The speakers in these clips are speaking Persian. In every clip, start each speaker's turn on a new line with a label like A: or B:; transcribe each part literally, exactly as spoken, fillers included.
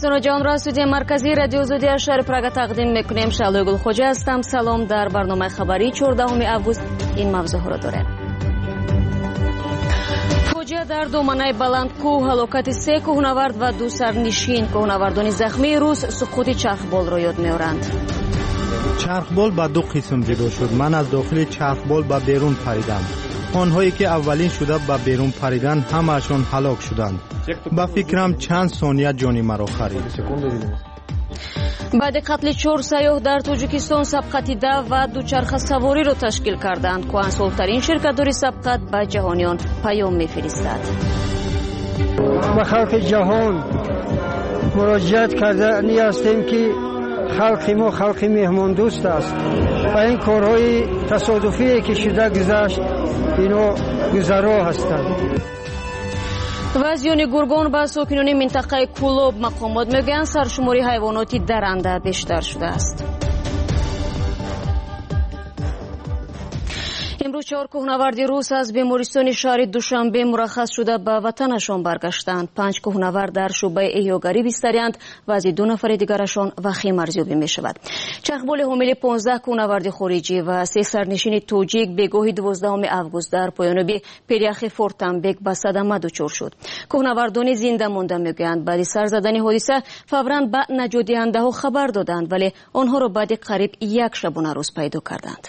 A: بینندگان جهان را از استودیوی مرکزی رادیو زودی شهر پراگ تقدیم میکنیم. شعله گلخوجه هستم. سلام. در برنامه خبری چهاردهم آگوست این موضوع را داریم. فوجیه در دامنه بلندکوه، هلاکت سه کوهنورد و دو سرنشین. کوهنوردان زخمی روس سقوط چرخبال را یاد می‌آورند.
B: چرخبال به دو قسم جدا شد. من از داخل چرخبال به بیرون پریدم. آنهایی که اولین شده به بیرون پریدن همه‌شان هلاک شدند. با فکرم چند ثانیه جانی مرا خرید.
A: بعد قتل چهار سیاح در تاجیکستان سبقت ده و دوچرخه سواری را تشکیل کردند. کهنسال‌ترین شرکت‌دار سبقت به جهانیان پیام می‌فرستد.
C: به خلق جهان مراجعت کردنی هستیم که خلق ما خلق مهمان دوست است و این کارهای تصادفی که شده گذشت اینا گذرا هستند.
A: وزیان گرگان به ساکنان منطقه کولوب مقامات میگویند سرشماری حیوانات درنده بیشتر شده است. امروز چهار کوهنورد روس از بیمارستان شهر دوشنبه مرخص شده به وطنشان برگشتند. پنج کوهنورد در شعبه احیاگری بستری‌اند و از دو نفر دیگرشان وخیم ارزیابی می شود. چرخبال حامل پانزده کوهنورد خارجی و سه سرنشین توجیک بگاه دوازدهم آگوست در پایان پیریاخ فورتنبک به صدمه دچار شد. کوهنوردان زنده مانده میگویند بعد سر زدن حادثه فوراً به نجات دهنده‌ها خبر دادند، ولی آنها را بعد قریب یک شبانه روز پیدا کردند.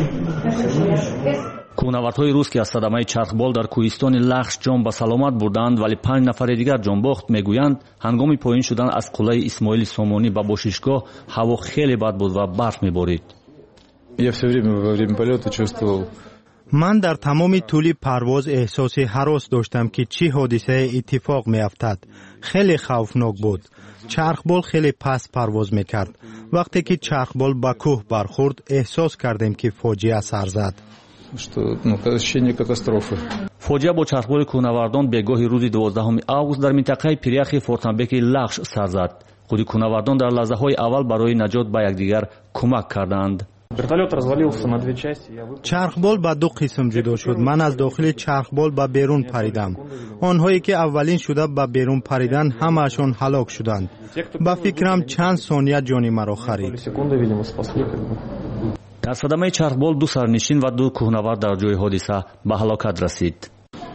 D: کوهنوردهای روس که از صدمه چرخبال در کوهستان لخش جان به سلامت بردند ولی پنج نفر دیگر جان باخت، میگویند هنگام پایین شدن از قلعه اسماعیل سامانی به باشیشگاه هوا خیلی بد بود و برف میبارید.
B: من در تمام طول پرواز احساس هراس داشتم که چی حادثه اتفاق میافتد. خیلی خوفناک بود. چرخبال خیلی پس پرواز میکرد. وقتی که چرخبال به کوه برخورد احساس کردیم که فاجعه سر زد.
D: فاجعه با چرخبال کوهنوردان بگاه روز دوازدهم آگوست در منطقه پیریاخ فورتنبک لخش سر زد. خود کوهنوردان در لحظه های اول برای نجات به یکدیگر کمک کردند.
B: چرخبال به دو قسم جدا شد. من از داخل چرخبال به بیرون پریدم. آنهایی که اولین شده به بیرون پریدن همه‌شان هلاک شدند. با فکرم چند ثانیه جانی مرا خرید.
D: در صدمه چرخبال دو سرنشین و دو کوهنورد در جای حادثه به هلاکت رسید.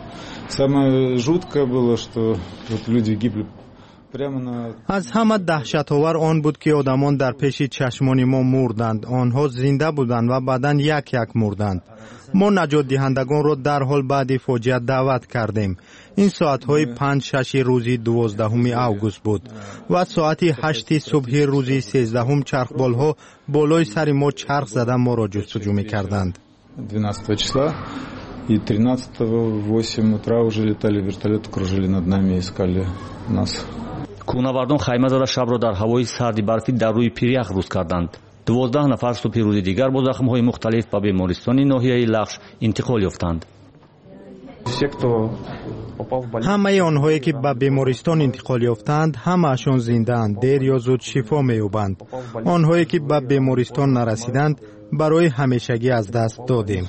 B: از همه دهشت‌آور آن بود که آدمان در پیش چشمان ما مردند. آنها زنده بودند و بعداً یک یک مردند. ما نجات دهندگان را در حال بعد فاجعه دعوت کردیم. این ساعت‌های پنج شش روزی دوازدهم آگوست بود و ساعت هشت صبح روزی سیزدهم چرخبال‌ها بالای سر ما چرخ زده ما را جستجو می‌کردند.
E: двенадцатого числа и тринадцатого в восемь утра уже летали вертолеты, кружили над нами и искали нас.
D: کوهنوردان خیمه زده شب را در هوای سرد برفی در روی پیریاخ روز کردند. دوازده نفر صبح روز دیگر با زخم‌های مختلف به بیمارستان ناحیه لخش انتقال یافتند.
B: همه آنهایی که به بیمارستان انتقال یافتند همه‌شان زنده‌اند. دیر یا زود شفا می‌یابند. آنهایی که به بیمارستان نرسیدند برای همیشگی از دست دادیم.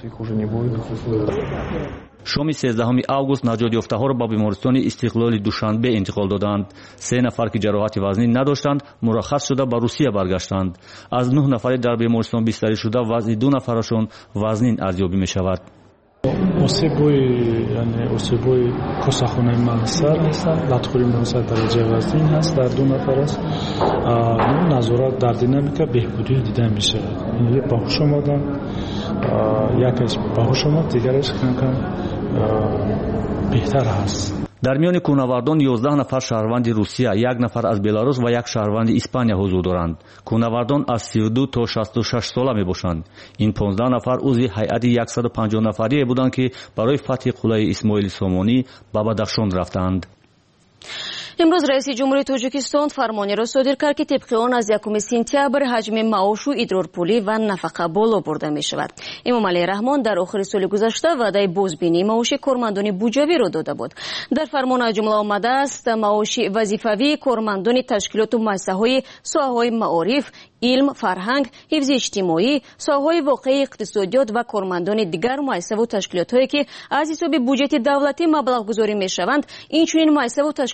D: شام سیزدهم آگوست نجات یافته‌ها را به بیمارستان استقلال دوشنبه انتقال دادند. سه نفر که جراحت وزنی نداشتند مرخص شده به روسیه برگشتند. از نه نفر در بیمارستان بستری شده وضع دو نفرشان وزنین ارزیابی می شود.
F: осебои яъне осебои косахонаи мағсар ҳастанд. латхӯри мағсар дараҷаи вазнин ҳаст, дар ду нафар аст. назорат дар динамика беҳбудӣ дида мешавад. ин баҳуш омадан, якаш баҳуш омад, дигараш камкам беҳтар ҳаст.
D: در میان کوهنوردان یازده نفر شهروند روسیه، یک نفر از بلاروس و یک شهروند اسپانیا حضور دارند. کوهنوردان از سی و دو تا شصت و شش ساله میباشند. این پانزده نفر عضو هیئت صد و پنجاه نفری بودند که برای فتح قلعه اسماعیل سامانی به بدخشان رفتند.
A: امروز رئیس جمهوری تاجیکستان فرمانی را صادر کرد که طبق آن از یکم سپتامبر حجم معاش و ادرارپولی و نفقه بالا برده می شود. امامعلی رحمان در آخر سال گذشته وعده بازبینی معاش کارمندان بودجوی را داده بود. در فرمان از جمله آمده است معاش وظیفوی کارمندان تشکیلات و مؤسسه‌های ساحه‌های معارف، علم، فرهنگ، حفظ اجتماعی، ساحه‌های واقعی اقتصادیات و کارمندان دیگر مؤسسه و تشکیلات‌هایی که از حساب بودجه دولتی مبلغ گذاری می‌شوند، اینچنین مؤسسه و تشکیلات‌هایی که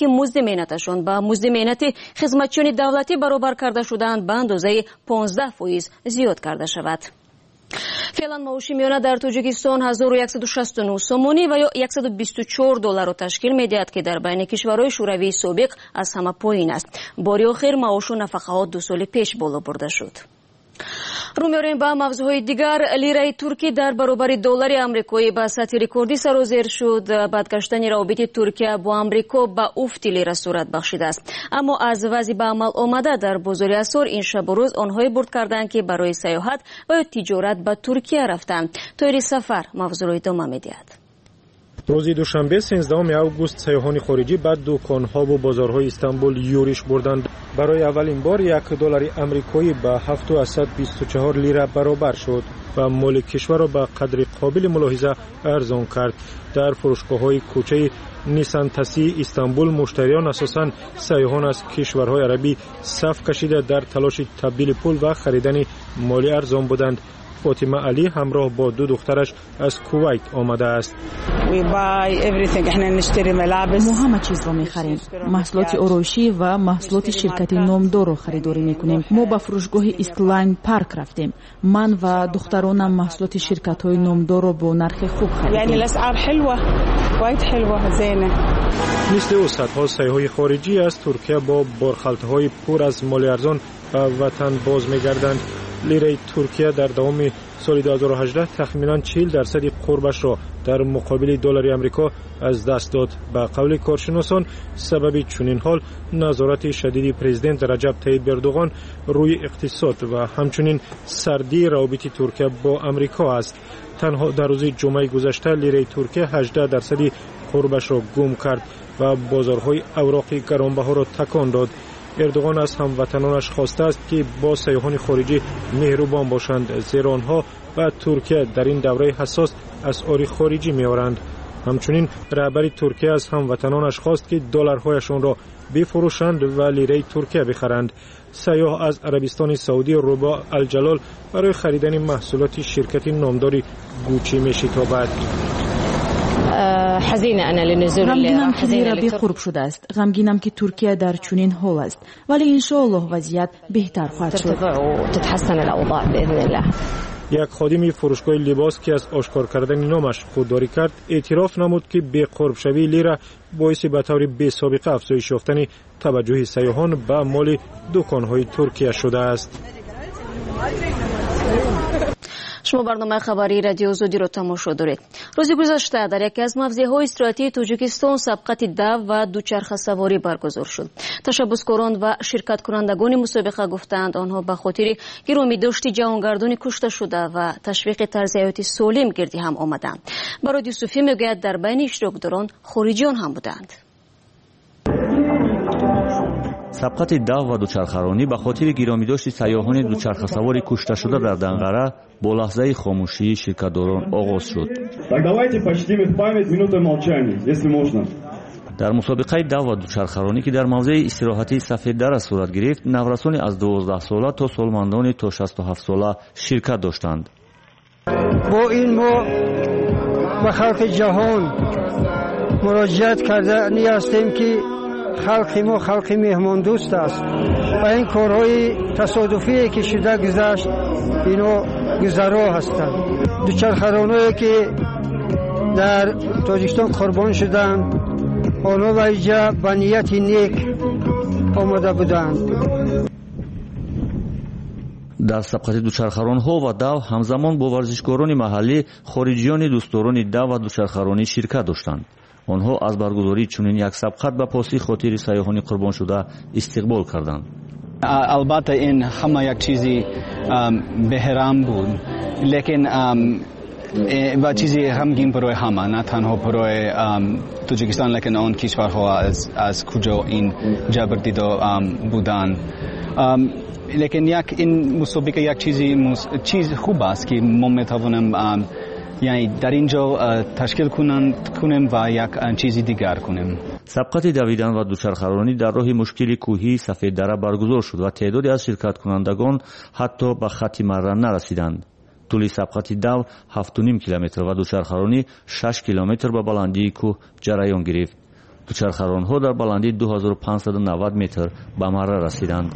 A: музди меҳнаташон ба музди меҳнати хизматчиёни давлатӣ баробар карда шудаанд ба андозаи понздаҳ фоиз зиёд карда шавад. феълан маоши миёна дар тоҷикистон ҳазору яксаду шасту нӯҳ сомонӣ ва ё яксаду бисту чор долларро ташкил медиҳад ки дар байни кишварҳои шӯравии собиқ аз ҳама поин аст. бори охир маошу нафақаҳо ду соли пеш боло бурда шуд. рӯ меорем ба мавзӯъҳои дигар. лираи туркӣ дар баробари доллари амрикоӣ ба сатҳи рекордӣ сарозер шуд. бадгаштани равобити туркия бо амрико ба уфти лира сурат бахшидааст. аммо аз вазъи ба амал омада дар бозори асъор ин шабу рӯз онҳое бурд карданд ки барои саёҳат ва ё тиҷорат ба туркия рафтанд. тоири сафар мавзӯъро идома медиҳад.
G: рӯзи душанбе сенздаҳуми август сайёҳони хориҷӣ ба дуконҳову бозорҳои Истанбул юриш бурданд. барои аввалин бор як доллари амрикоӣ ба ҳафту асад бисту чаҳор лира баробар шуд ва моли кишварро ба қадри қобили мулоҳиза арзон кард. дар фурӯшгоҳҳои кӯчаи нисантасии Истанбул муштариён асосан сайёҳон аз кишварҳои арабӣ саф кашида дар талоши табдили пул ва харидани моли арзон буданд. فاطمه علی همراه با دو دخترش از کویت آمده است.
H: ما همه چیز را می‌خریم. محصولات آرایشی و محصولات شرکت نامدار را خریداری می‌کنیم. ما به فروشگاه ایستلاین پارک رفتیم. من و دخترانم محصولات شرکت‌های نامدار را با نرخ خوب خریدیم.
I: یعنی الاسعار حلوه. وايد حلوه زینه.
G: مثل او صدها سیاح‌های خارجی از ترکیه با بارخالت‌های پر از مال ارزان به وطن باز می‌گردند. لیره ترکیه در دوام سال دو هزار و هجده تخمینا چهل درصد قربش را در مقابل دلار آمریکا از دست داد. به قول کارشناسان سبب چنین حال نظارت شدید پرزیدنت رجب طیب اردوغان روی اقتصاد و همچنین سردی روابط ترکیه با آمریکا است. تنها در روز جمعه گذشته لیره ترکیه هجده درصد قربش را گم کرد و بازارهای اوراق گرانبها را تکان داد. اردوغان از هموطنانش خواسته است که با سیاحان خارجی مهربان باشند، زیرا آنها به ترکیه در این دوره حساس اسعار خارجی می‌آورند. همچنین رهبر ترکیه از هموطنانش خواست که دلارهایشان را بفروشند و لیره ترکیه بخرند. سیاح از عربستان سعودی رباح الجلال برای خریدن محصولات شرکت نامداری گوچی می‌شتابد.
H: غمگینم که لیره بخورب شده است. غمگینم که ترکیه در چنین حال است. ولی انشاءالله وضعیت بهتر خواهد شد.
G: یک خادم فروشگاه لباس که از آشکار کردن نامش خودداری کرد اعتراف نمود که بی قرب شوی لیره باعث به طور بی سابقه افزایش یافتن توجه سیاحان به مال دکان‌های ترکیه شده است.
A: шумо барномаи хабари радио Озодиро тамошо доред. рӯзи гузашта дар яке аз мавзеъҳои истироҳатии Тоҷикистон сабқати дав ва дучархасаворӣ баргузор шуд. ташаббускорон ва ширкаткунандагони мусобиқа гуфтанд онҳо ба хотири гиромидошти ҷавонгардони кушта шуда ва ташвиқи тарзи ҳаёти солим гирди ҳам омаданд. барои Юсуфӣ мегӯяд дар байни иштирокдорон хориҷиён ҳам буданд.
D: сабқати дав ва дучархаронӣ ба хотири гиромидошти сайёҳони дучархасавори кушташуда дар Данғара бо лаҳзаи хомӯшии ширкатдорон оғоз шуд. дар мусобиқаи дав ва дучархаронӣ ки дар мавзеи истироҳатии Сафеддара сурат гирифт, наврасони аз дувоздаҳ сола то солмандони то шасту ҳафт сола ширкат доштанд.
C: бо ин мо ба халқи ҷаҳон муроҷиат кардани ҳастем ки халқи мо халқи меҳмондӯст аст ва ин корҳои тасодуфие ки шуда гузашт ино гузаро ҳастанд. дучархароное ки дар Тоҷикистон қурбон шуданд онҳо ва иҷа ба нияти нек омода буданд.
D: дар сабқати дучархаронҳо ва дав ҳамзамон бо варзишгорони маҳаллӣ хориҷиёни дӯстдорони дав ва дучархаронӣ ширкат доштанд. онҳо аз баргузории чунин як сабқат ба поси хотири сайёҳони қурбоншуда истиқбол карданд.
J: албатта ин ҳама як чизи беҳрам буд, лекин ва чизи ғамгин барои ҳама, на танҳо барои Тоҷикистон, лекин он кишварҳо аз куҷо ин ҷабрдида буданд. лекин як ин мусобиқа як чизи чиз хуб аст ки мо метавонем яъни дар ин ҷо ташкил кунем ва як чизи дигар кунем.
D: сабқати давидан ва дучархаронӣ дар роҳи мушкили кӯҳии Сафеддара баргузор шуд ва теъдоде аз ширкаткунандагон ҳатто ба хатти марра нарасиданд. тӯли сабқати дав ҳафту ним километр ва дучархаронӣ шаш километр ба баландии кӯҳ ҷараён гирифт. دوچرخه‌ران‌ها در بلندی دو هزار و پانصد و نود متر به مرا رسیدند.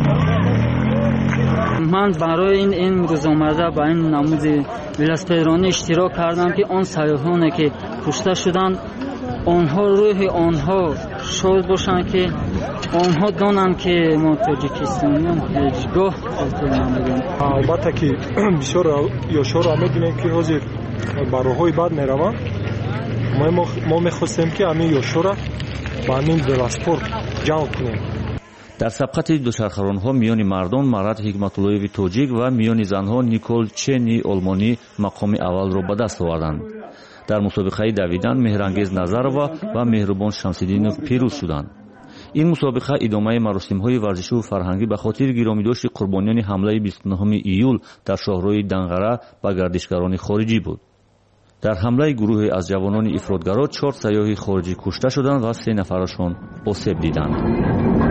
K: من برای این این روز آمده با این نمود ولسپیدرانی اشتراک کردم که آن سیاحانی که کشته شدند آنها روح آنها شاد باشند که آنها دانند که ما تاجیکستانیان هیچگاه خاطر نمی‌دیم.
G: البته که بسیار یاشار می‌بینیم که حاضر برای بعد میروند. ما ما می‌خواستیم که همین یاشار با همین ولسپورت جمع کنیم.
D: در سبقت دوچرخه‌ران‌ها میان مردان مرد حکمت‌اللهی توجیک و میان زنها نیکول چنی آلمانی مقام اول را به دست آوردند. در مسابقه دویدن مهرانگیز نظرова و مهربان شمس‌الدینов پیروز شدند. این مسابقه ادامه مراسم‌های ورزشی و فرهنگی به خاطر گرامی‌داشت قربانیان حمله بیست و نهم ایول در شاهراه دنغره به گردشگران خارجی بود. در حمله گروه از جوانان افراطگرا چهار سیاح خارجی کشته شدند و سه نفرشان آسیب دیدند.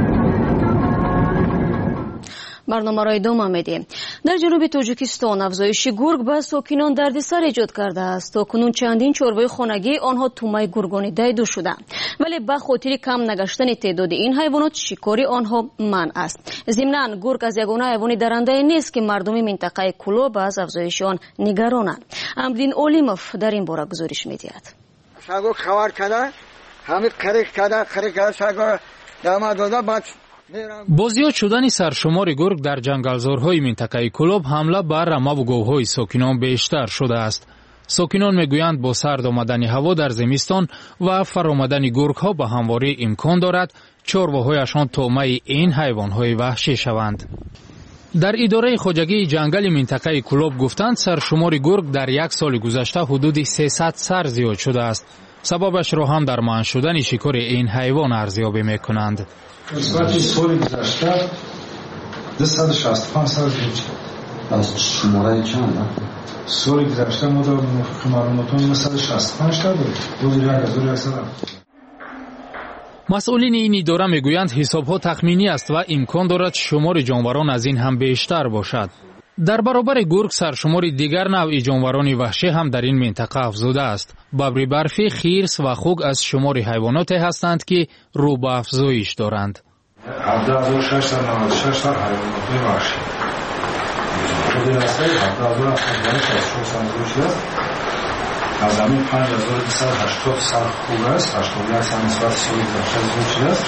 A: برنامه را ادامه میدیم. در جنوب تاجیکستان افزایش گرگ به ساکنان دردسر ایجاد کرده است. تا کنون چندین چربه خانگی آنها تومه گرگانی دیده شدند، ولی به خاطر کم نگشتن تعداد این حیوانات شکار آنها منع است. ضمناً گرگ از یگانه حیوان درنده نیست که مردم منطقه کلوب از افزایش آن نگرانند. امدین اولیموف در این باره گزارش میدهد.
L: سگو خبر کرده همین خریک کرده خریک کرده سگو داماد داده بعد
M: با زیاد شدن سرشمار گرگ در جنگلزارهای منطقه کلوب حمله بر رمه و گوهای ساکنان بیشتر شده است. ساکنان میگویند با سرد آمدن هوا در زمستان و فرآمدن گرگ‌ها به همواره امکان دارد چرواهایشان طعمه این حیوان‌های وحشی شوند. در اداره خواجگی جنگل منطقه کلوب گفتند سرشمار گرگ در یک سال گذشته حدود سیصد سر زیاد شده است. سببش را هم در منع شدن شکار این حیوان ارزیابی میکنند.
N: نسبت سال گذشته دویست و شصت و پنج سال زیاد شد.
O: از شماره چند؟
N: سال گذشته ما در موافق معلوماتون دویست و شصت و پنج تا بود. حدود یک هزار و صد.
M: مسئولین این اداره میگویند حسابها تخمینی است و امکان دارد شمار جانوران از این هم بیشتر باشد. در برابر گرگ سرشمار دیگر نوع جانوران وحشی هم در این منطقه افزوده است. ببر برفی، خرس و خوک از شمار حیواناتی هستند که رو به افزایش دارند.
N: هفده هزار و ششصد و نود و شش تا حیوانات وحشی. خود راسته هفده هزار و هفتاد و شش تا است. از همین پنج هزار و دویست و هشتاد سر خوک است. هشتاد و یک سر نسبت سال گذشته است.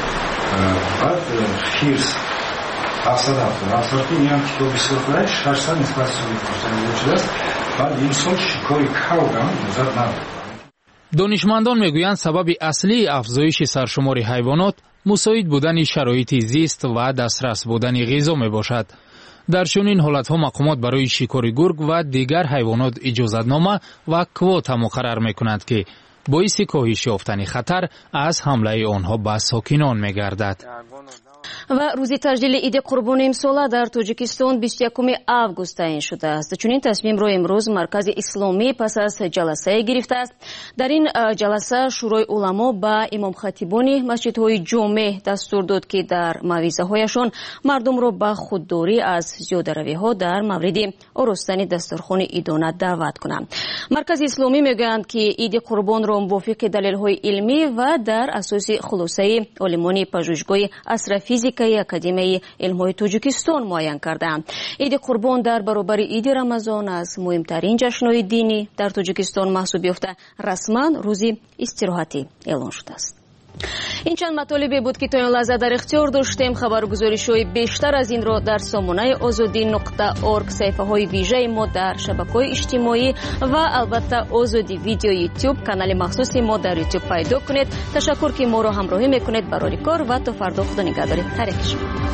N: بعد خرس هفتصد و هفتاد هفتاد که این هم که بسیار خوده ششصد نسبت سالی کشتن شده است. بعد این سال شکاری کاوگ هم نظر ندارد.
M: دانشمندان میگویند سبب اصلی افزایش سرشمار حیوانات مساعد بودن شرایط زیست و دسترس بودن غذا میباشد. در چنین حالتها مقامات برای شکار گرگ و دیگر حیوانات اجازتنامه و کوتا مقرر میکنند که باعث کاهش یافتن خطر از حمله آنها به ساکنان میگردد.
A: و روزی تجلیل عید قربان امسال در تاجیکستان بیست و یکم آگوست تعیین شده است. چون این تصمیم را امروز مرکز اسلامی پس از جلسه گرفته است. در این جلسه شورای علما با امام خطیبان مسجدهای جامع دستور داد که در موعظه هایشان مردم را به خودداری از زیاده‌روی ها در مورد آراستن دسترخوان عیدانه دعوت کنند. مرکز اسلامی میگویند که عید قربان را موافق دلیل های علمی و در اساس خلاصه علمان پژوهشگاه عصر فیزیکای اکادمی علم‌های تاجیکستان معین کردند. عید قربان در برابر عید رمضان از مهمترین جشن‌های دینی در تاجیکستان محسوب یافته رسما روزی استراحتی اعلان شده است. این چند مطالبی بود که تا این لحظه در اختیار داشتیم. خبرگزاری‌های بیشتر از این را در سامانه آزادی نقطه اورگ، صفحه‌های ویژه ما در شبکه‌های اجتماعی و البته آزادی ویدیو یوتیوب کانال مخصوص ما در یوتیوب پیدا کنید. تشکر که ما را همراهی میکنید. برای کار و تا فردا خدا نگهدار. ترک شما.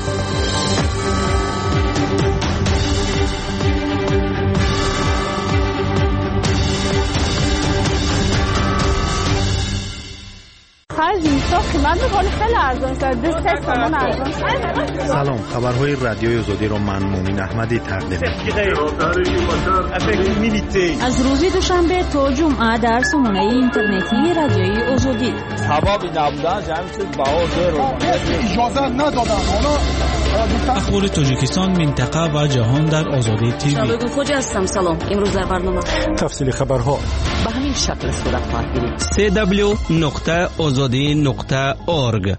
B: سلام، خبرهای رادیوی آزادی را من مومن احمدی تقدیم می‌کنم.
H: از روز دوشنبه تا جمعه در سامانه اینترنتی رادیوی آزادی.
P: سبب نبودن جمعیت باور رو اجازه ندادن. حالا اخبار تاجیکستان، منطقه و جهان در آزادی تیوی.
A: شبگون خوجه هستم. سلام. امروز در برنامه
G: تفصیل خبرها
Q: به همین شکل صورت خواهد گرفت.
P: سی دبلیو نقطه آزادی نقطه اورگ.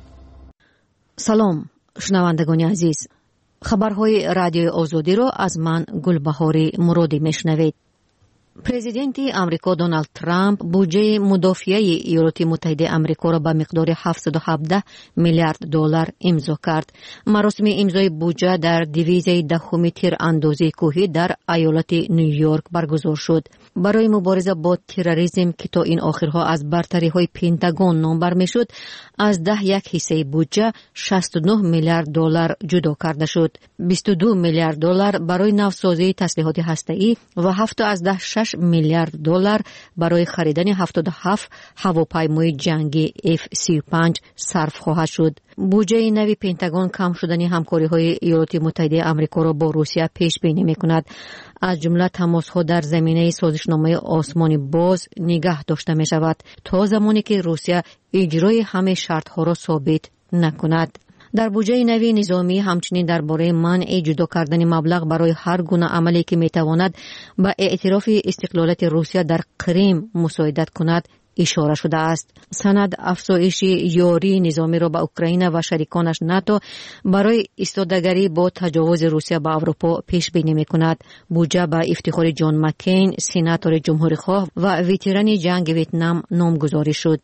A: سلام شنوندگان عزیز، خبرهای رادیوی آزادی را از من گلبهاری مرادی میشنوید. پرزیدنت امریکا دونالد ترامپ بودجه مدافعه ایالات متحده امریکا را به مقدار هفتصد و هفده میلیارد دلار امضا کرد. مراسم امضای بودجه در دیویژن دهم تیراندازی کوهی در ایالت نیویورک برگزار شد. برای مبارزه با تروریسم که تا این آخرها از برتری‌های پنتاگون نام بر می‌شد، از ده یک حصه بودجه شصت و نه میلیارد دلار جدا کرده شد. بیست و دو میلیارد دلار برای نوسازی تسلیحات هسته‌ای و هفت از ده شش میلیارد دلار برای خریدن هفتاد و هفت هواپیمای جنگی اف سی و پنج صرف خواهد شد. بودجه نوی پنتاگون کم شدن همکاری‌های ایالات متحده آمریکا را با روسیه پیش بینی می‌کند. از جمله تماس‌ها در زمینه سازشنامه آسمانی باز نگاه داشته می‌شود تا زمانی که روسیه اجرای همه شرط‌ها را ثابت نکند. در بودجه نوی نظامی همچنین درباره منع جدا کردن مبلغ برای هر گونه عملی که می‌تواند به اعتراف استقلالیت روسیه در کریم مساعدت کند اشاره شده است. سند افزایش یاری نظامی را به اوکراین و شریکانش ناتو برای ایستادگی با تجاوز روسیه به اروپا پیش بینی می‌کند. بودجه به افتخار جان مکین، سناتور جمهوری‌خواه و ویتران جنگ ویتنام نامگذاری شد.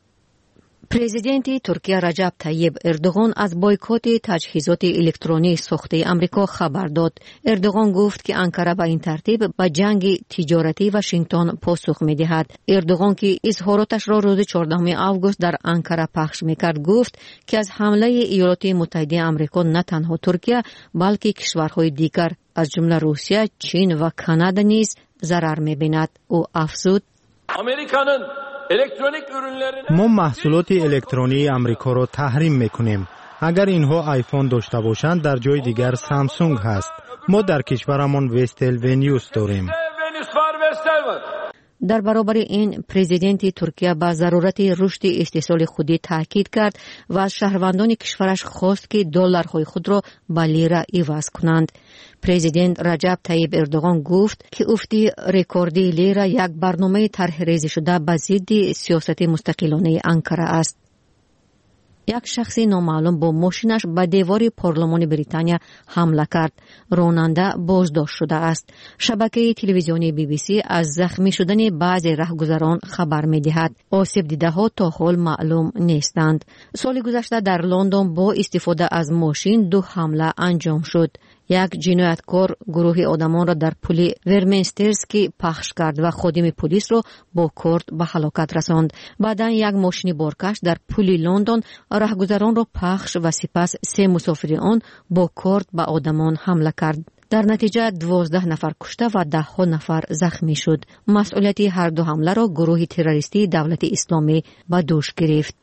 A: پرزیدنت ترکیه رجب طیب اردوغان از بایکوت تجهیزات الکترونی ساخته آمریکا خبر داد. اردوغان گفت که انقره به این ترتیب به جنگ تجارتی واشنگتن پاسخ می‌دهد. اردوغان که اظهاراتش را روز چهاردهم آگوست در انقره پخش می‌کرد گفت که از حمله ایالات متحده آمریکا نه تنها ترکیه بلکه کشورهای دیگر از جمله روسیه، چین و کانادا نیز ضرر می‌بیند. او افزود:
R: آمریکانın
B: ما محصولات الکترونی امریکا را تحریم میکنیم. اگر اینها آیفون داشته باشند در جای دیگر سامسونگ هست. ما در کشورمان وستل ونیوس داریم. در برابر این پرزیدنت ترکیه به ضرورت رشد استحصال خودی تاکید کرد و از شهروندان کشورش خواست که دلارهای خود را به لیره عوض کنند. پرزیدنت رجب طیب اردوغان گفت که افتی رکوردی لیره یک برنامه طرح ریزی شده به ضد سیاست مستقلانه انقره است. یک شخص نامعلوم با ماشینش به دیوار پارلمان بریتانیا حمله کرد. راننده بازداشت شده است. شبکه تلویزیونی بی بی سی از زخمی شدن بعضی راهگذران خبر می‌دهد. آسیب دیده‌ها تا حال معلوم نیستند. سال گذشته در لندن با استفاده از ماشین دو حمله انجام شد. یک جنایتکار گروه آدمان را در پل ورمینسترسکی پخش کرد و خادم پلیس را با کورد به هلاکت رساند. بعداً یک ماشین بارکش در پل لندن راهگذران را پخش و سپس سه مسافر آن با کورد به آدمان حمله کرد. در نتیجه دوازده نفر کشته و ده ها نفر زخمی شد. مسئولیت هر دو حمله را گروه تروریستی دولت اسلامی به دوش گرفت.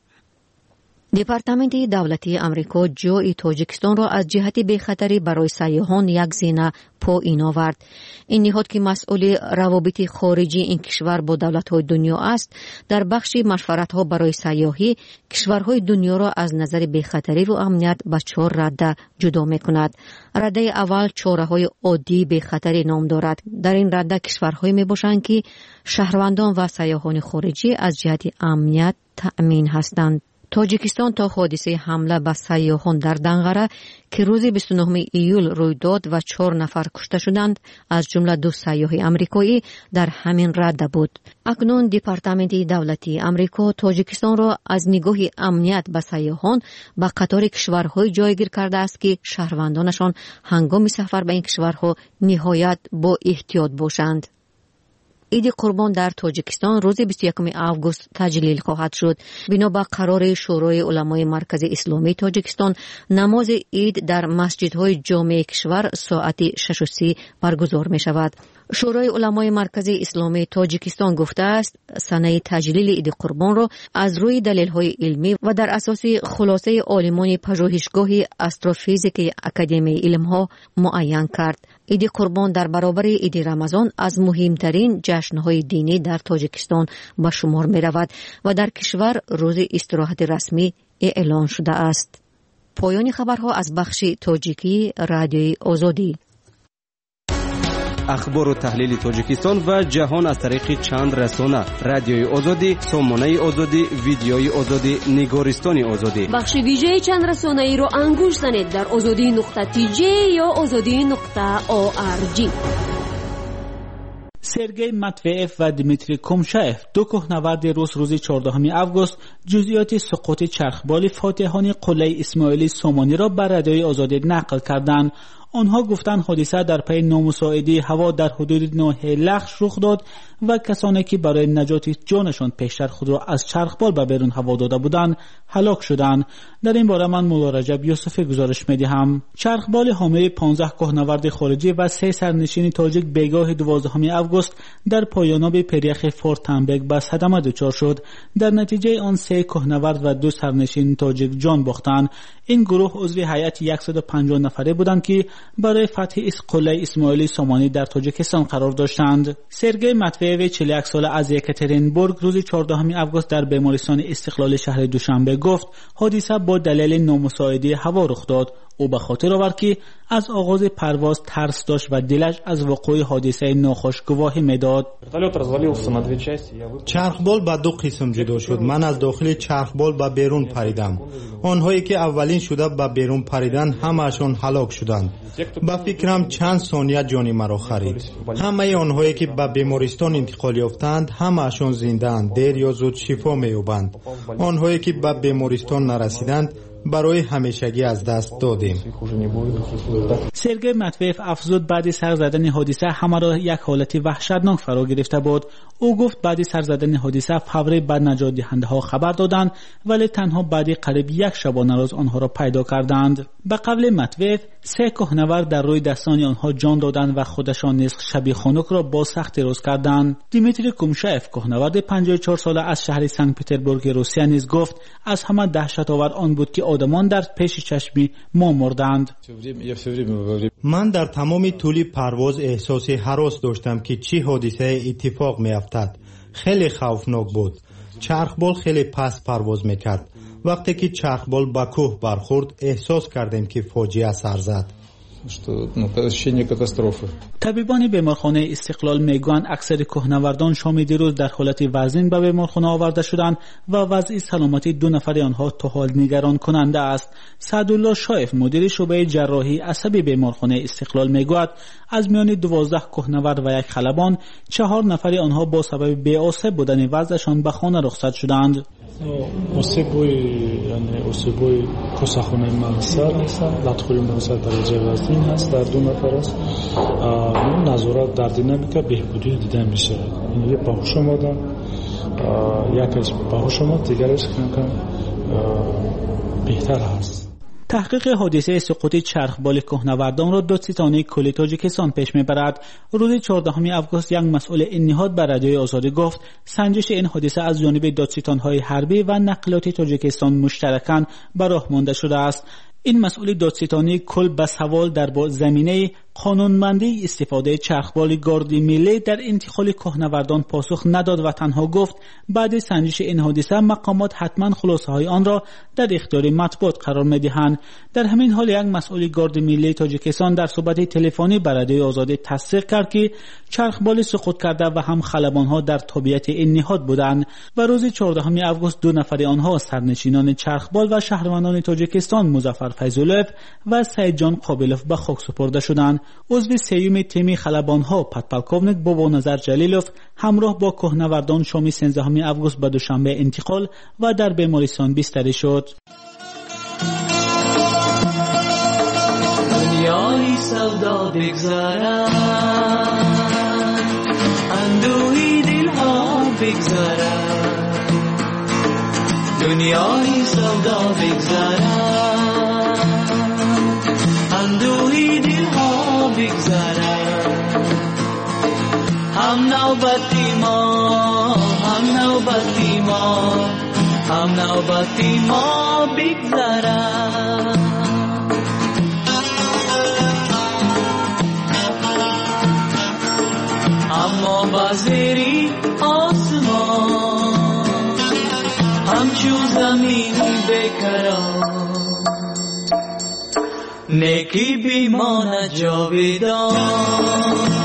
B: دپارتمنت دولتی امریکا جای تاجیکستان را از جهت بی‌خطری برای سیاحان یک زینه پایین آورد. این نهاد که مسئول روابط خارجی این کشور با دولت‌های دنیا است، در بخش مشورت‌ها برای سیاحی کشورهای دنیا را از نظر بی‌خطری و امنیت به چهار رده جدا می‌کند. رده اول چاره‌های عادی بی‌خطری نام دارد. در این رده کشورهایی میباشند که شهروندان و سیاحان خارجی از جهت امنیت تأمین هستند. تاجیکستان تا حادثه حمله به سیاحان در دنقره که روز بیست و نهم ایول روی داد و چهار نفر کشته شدند، از جمله دو سیاح آمریکایی در همین رده بود. اکنون دپارتمنت دولتی آمریکا تاجیکستان را از نگاه امنیت به سیاحان به قطار کشورهای جایگیر کرده است که شهروندانشان هنگام سفر به این کشورها نهایت با احتیاط باشند. عید قربان در تاجیکستان روز بیست و یکم آگوست تجلیل خواهد شد. بنا به قرار شورای علمای مرکز اسلامی تاجیکستان، نماز عید در مسجدهای جامع کشور ساعت شش و سی برگزار می شود. شورای علمای مرکز اسلامی تاجیکستان گفته است سنه تجلیل عید قربان را از روی دلیل‌های علمی و در اساس خلاصه عالمان پژوهشگاه استروفیزیک اکادمی علم‌ها معین کرد. عید قربان در برابر عید رمضان از مهمترین جشن‌های دینی در تاجیکستان به شمار می‌رود و در کشور روز استراحت رسمی اعلان شده است.
A: پایان خبرها از بخش تاجیکی رادیوی آزادی.
R: اخبار و تحلیل تاجیکستان و جهان از طریق چند رسانه: رادیوی آزادی، سامانه آزادی، ویدیوی آزادی، نگارستان آزادی.
A: بخش ویژه چند رسانه ای را انگوش زنید در آزادی نقطه تی جی یا آزادی نقطه او آر جی.
P: سرگئی متویف و دیمیتری کومشایف، دو کوهنورد روس، روز چهاردهم آگوست جزئیات سقوط چرخبال فاتحان قلعه اسماعیلی سامانی را بر رادیوی آزادی نقل کردند. آنها گفتند حادثه در پی نامساعدی هوا در حدود ناحیه لخش رخ داد و کسانی که برای نجات جانشان پیشتر خود را از چرخبال به بیرون هوا داده بودند هلاک شدند. در این باره من مولا رجب یوسفی گزارش می‌دهم. چرخبال حامل پانزده کوهنورد خارجی و سه سرنشین تاجیک بیگاه دوازدهم آگوست در پایاناب پریخ فورتنبرگ به صدمه دچار شد. در نتیجه آن سه کوهنورد و دو سرنشین تاجیک جان باختند. این گروه عضو هیئت صد و پنجاه نفره بودند که برای فتح قلعه اسماعیلی سامانی در تاجیکستان قرار داشتند. سرگئی متویف چهل و یک ساله از یکاترینبورگ روز چهاردهم آگوست در بیمارستان استقلال شهر دوشنبه گفت حادثه با دلیل نامساعدی هوا رخ داد. او به خاطر آورد که از آغاز پرواز ترس داشت و دلش از وقوع حادثه ناخوشگواهی میداد.
B: چرخبال به دو قسم جدا شد. من از داخل چرخبال به بیرون پریدم. آنهایی که اولین شده به بیرون پریدن همه‌شان هلاک شدند. با فکرم چند ثانیه جان مرا خرید. همه آنهایی که به بیمارستان انتقال یافتند همه‌شان زنده‌اند. دیر یا زود شفا می‌یابند. آنهایی که به بیمارستان نرسیدند برای همیشگی از دست دادیم.
P: سرگئی متویف افزود بعد سر زدن حادثه همه را یک حالت وحشتناک فرا گرفته بود. او گفت بعد سر زدن حادثه فوری به نجات دهنده ها خبر دادند ولی تنها بعد قریب یک شبانه روز آنها را پیدا کردند. به قول متویف سه کوهنورد در روی دستان آنها جان دادند و خودشان نیز شبیه خنک را با سختی روز کردند. دیمیتری کومشایف کوهنورد پنجاه و چهار ساله از شهر سنت پترزبورگ روسیه نیز گفت از همه دهشت آور آن بود که آدمان در پیش چشمی ما مردند.
B: من در تمام طول پرواز احساس هراس داشتم که چی حادثه اتفاق می افتد. خیلی خوفناک بود. چرخبال خیلی پست پرواز میکرد. وقتی که چرخبال با کوه برخورد احساس کردیم که فاجعه سر زد.
P: طبیبان بیمارخانه استقلال میگویند اکثر کوهنوردان شام دیروز در حالت وزین به بیمارخانه آورده شدند و وضع سلامتی دو نفر آنها تا حال نگران کننده است. سعدالله شایف مدیر شعبه جراحی عصبی بیمارخانه استقلال میگوید از میان دوازده کوهنورد و یک خلبان چهار نفر آنها با سبب بی‌آسیب بودن وضعشان به خانه رخصت شدند.
F: осебои яъне осебои косахонаи мағсар ҳастанд латхӯри мағсар дараҷаи вазнин ҳаст дар ду нафар аст назорат дар динамика беҳбудӣ дида мешавад як ба ҳуш омадан якаш ба ҳуш омад дигараш камкам беҳтар ҳаст.
P: تحقیق حادثه سقوط چرخبال کوهنوردان را دادستانی کل تاجیکستان پیش میبرد. روز چهاردهم آگوست یک مسئول این نهاد به رادیوی آزادی گفت سنجش این حادثه از جانب دادستان‌های حربی و نقلات تاجیکستان مشترکاً به راه مانده شده است. این مسئول دادستانی کل به سوال در زمینه قانونمندی استفاده چرخبال گارد ملی در انتقال کوهنوردان پاسخ نداد و تنها گفت بعد سنجش این حادثه مقامات حتما خلاصه های آن را در اختیار مطبوعات قرار میدهند. در همین حال یک مسئول گارد ملی تاجیکستان در صحبت تلفنی با رادیوی آزادی تصدیق کرد که چرخبال سقوط کرده و هم خلبان ها در تابعیت این نهاد بودند و روز چهاردهم آگوست دو نفر آنها سرنشینان چرخبال و شهروندان تاجیکستان مظفر فیض‌الله و سعید جان قابلوف به خاک سپرده شدند. عضو سیوم تیم خلبان ها پدپلکوونیک بابا نظر جلیلوف همراه با کوهنوردان شام سیزدهم آگوست به دوشنبه انتقال و در بیمارستان بستری شد.
S: دنیای سودا بگذرد اندوهی دلها بگذرد دنیای سودا بگذرد اندوهی دلها بگذرد هم نوبتی ما هم نوبتی ما هم نوبتی ما بگذرد اما بازری آسمان همچون زمینی بکران नेकी बिमाना जावेदान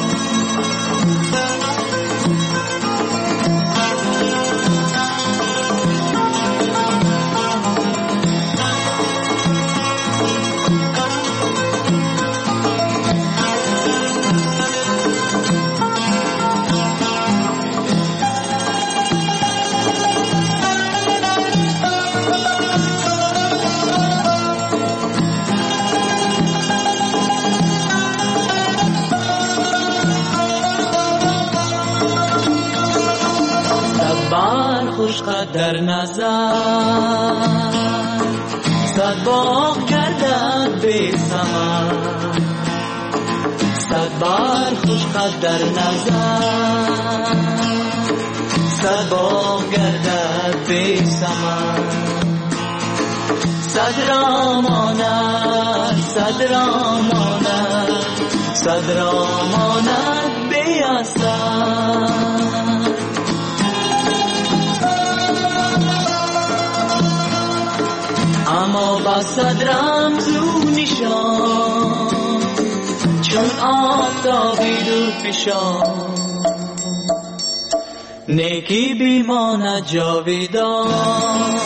S: در نظر صد باغ گردد به ثمر صد بار خوش قد در نظر صد باغ گردد به ثمر صد را ماند صد را ماند صد را ماند به اثر اما با صد رمز و نشان چون آفتابی دور فشان نیکی بیماند جاویدان.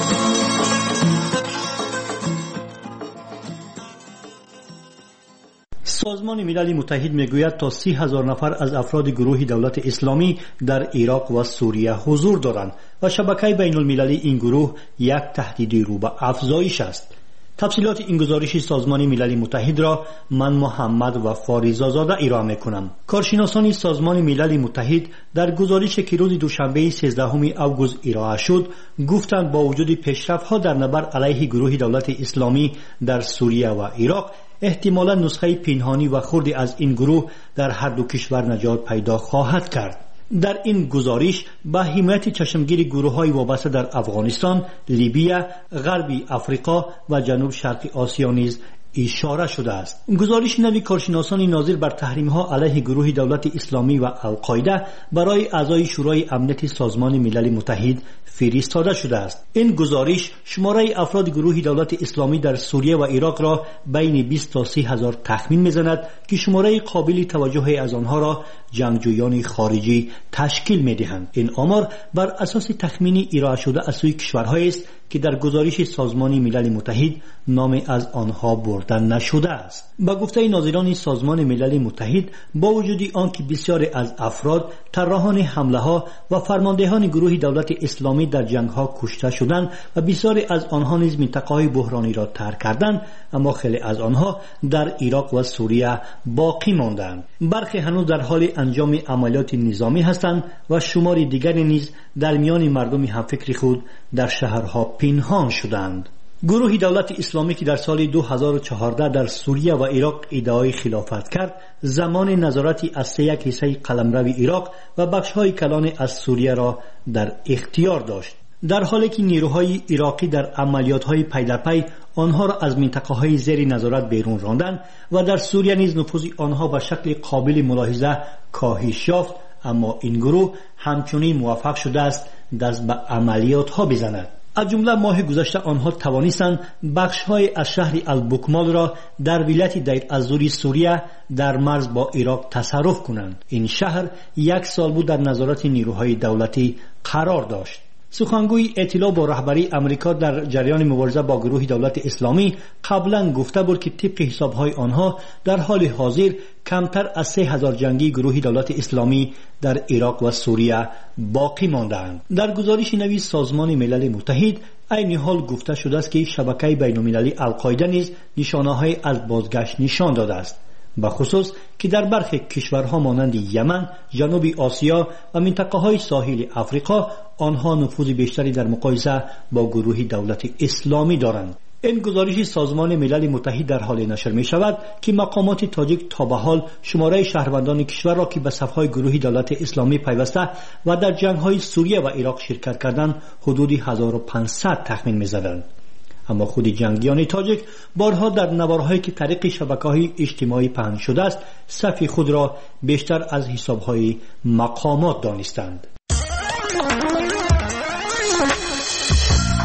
T: سازمان ملل متحد میگوید تا سی هزار نفر از افراد گروه دولت اسلامی در عراق و سوریه حضور دارند و شبکه بین المللی این گروه یک تهدیدی رو به افزایش است. تفصیلات این گزارش سازمان ملل متحد را من محمد و فاریزاده ارائه میکنم. کارشناسان سازمان ملل متحد در گزارشی که روز دوشنبه سیزدهم اوگوست ارائه شد گفتند با وجود پیشرفت‌ها در نبرد علیه گروه دولت اسلامی در سوریه و عراق احتمالا نسخه پنهانی و خردی از این گروه در هر دو کشور نجات پیدا خواهد کرد. در این گزارش به حمایت چشمگیر گروه‌های وابسته در افغانستان، لیبی، غربی افریقا و جنوب شرق آسیا نیز اشاره شده است. گزارش نوی کارشناسان ناظر بر تحریم‌ها علیه گروه دولت اسلامی و القاعده برای اعضای شورای امنیت سازمان ملل متحد فرستاده شده است. این گزارش شماره افراد گروه دولت اسلامی در سوریه و عراق را بین بیست تا سی هزار تخمین می‌زند که شماره قابل توجهی از آنها را جنگجویان خارجی تشکیل می‌دهند. این آمار بر اساس تخمینی ارائه شده از سوی کشورهایی است که در گزارش سازمان ملل متحد نام از آنها برده نشده است. با گفته ناظران سازمان ملل متحد با وجود آنکه بسیاری از افراد طراحان حمله ها و فرماندهان گروه دولت اسلامی در جنگ ها کشته شدند و بسیاری از آنها نیز منطقه‌های بحرانی را ترک کردند، اما خیلی از آنها در عراق و سوریه باقی ماندند. برخی هنوز در حال انجام عملیات نظامی هستند و شمار دیگری نیز در میان مردم همفکر خود در شهرها پنهان شدند. گروه دولت اسلامی که در سال دو هزار و چهارده در سوریه و عراق ادعای خلافت کرد، زمان نظارتی از سه یک حصه قلمرو عراق و بخش‌های کلان از سوریه را در اختیار داشت، در حالی که نیروهای عراقی در عملیات‌های پی در پی آنها را از منطقه‌های زیر نظارت بیرون راندند و در سوریه نیز نفوذ آنها به شکل قابل ملاحظه کاهش یافت، اما این گروه همچنین موفق شده است دست به عملیات‌ها بزند. از جمله ماه گذشته آنها توانستند بخش‌های از شهر البکمال را در ولایت دیر الزور سوریه در مرز با عراق تصرف کنند. این شهر یک سال بود در نظارت نیروهای دولتی قرار داشت. سخنگوی اطلاع با رهبری امریکا در جریان مبارزه با گروه دولت اسلامی قبلا گفته بود که طبق حسابهای آنها در حال حاضر کمتر از سه هزار جنگی گروه دولت اسلامی در عراق و سوریه باقی مانده‌اند. در گزارش نوی سازمان ملل متحد عین حال گفته شده است که شبکه بین‌المللی القاعده نیز نشانه‌های از بازگشت نشان داده است، به خصوص که در برخی کشورها مانند یمن، جنوب آسیا و منطقه‌های ساحل افریقا آنها نفوذ بیشتری در مقایسه با گروه دولت اسلامی دارند. این گزارش سازمان ملل متحد در حال نشر می شود که مقامات تاجیک تا به حال شماره شهروندان کشور را که به صفهای گروه دولت اسلامی پیوسته و در جنگ‌های سوریه و عراق شرکت کردند حدود هزار و پانصد تخمین می زدند. اما خود جنگیان تاجیک بارها در نوارهایی که طریق شبکه‌های اجتماعی پهن شده است صف خود را بیشتر از حساب‌های مقامات دانستند.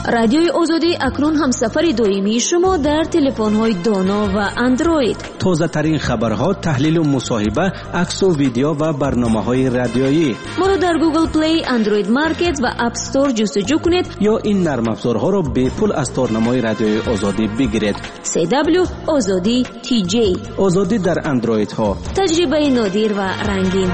A: رادیوی آزادی اکنون همسفر دائمی شما در تلفن‌های دانا و اندروید.
R: تازه ترین خبرها، تحلیل و مصاحبه، عکس و ویدیو و برنامه‌های رادیویی.
A: ما را در گوگل پلی، اندروید مارکت و اپ استور جستجو کنید
R: یا این نرم افزارها را به پول از تارنمای رادیوی آزادی بگیرید.
A: سی دبلیو آزادی تی جی.
R: آزادی در اندروید ها.
A: تجربه نادر و رنگین.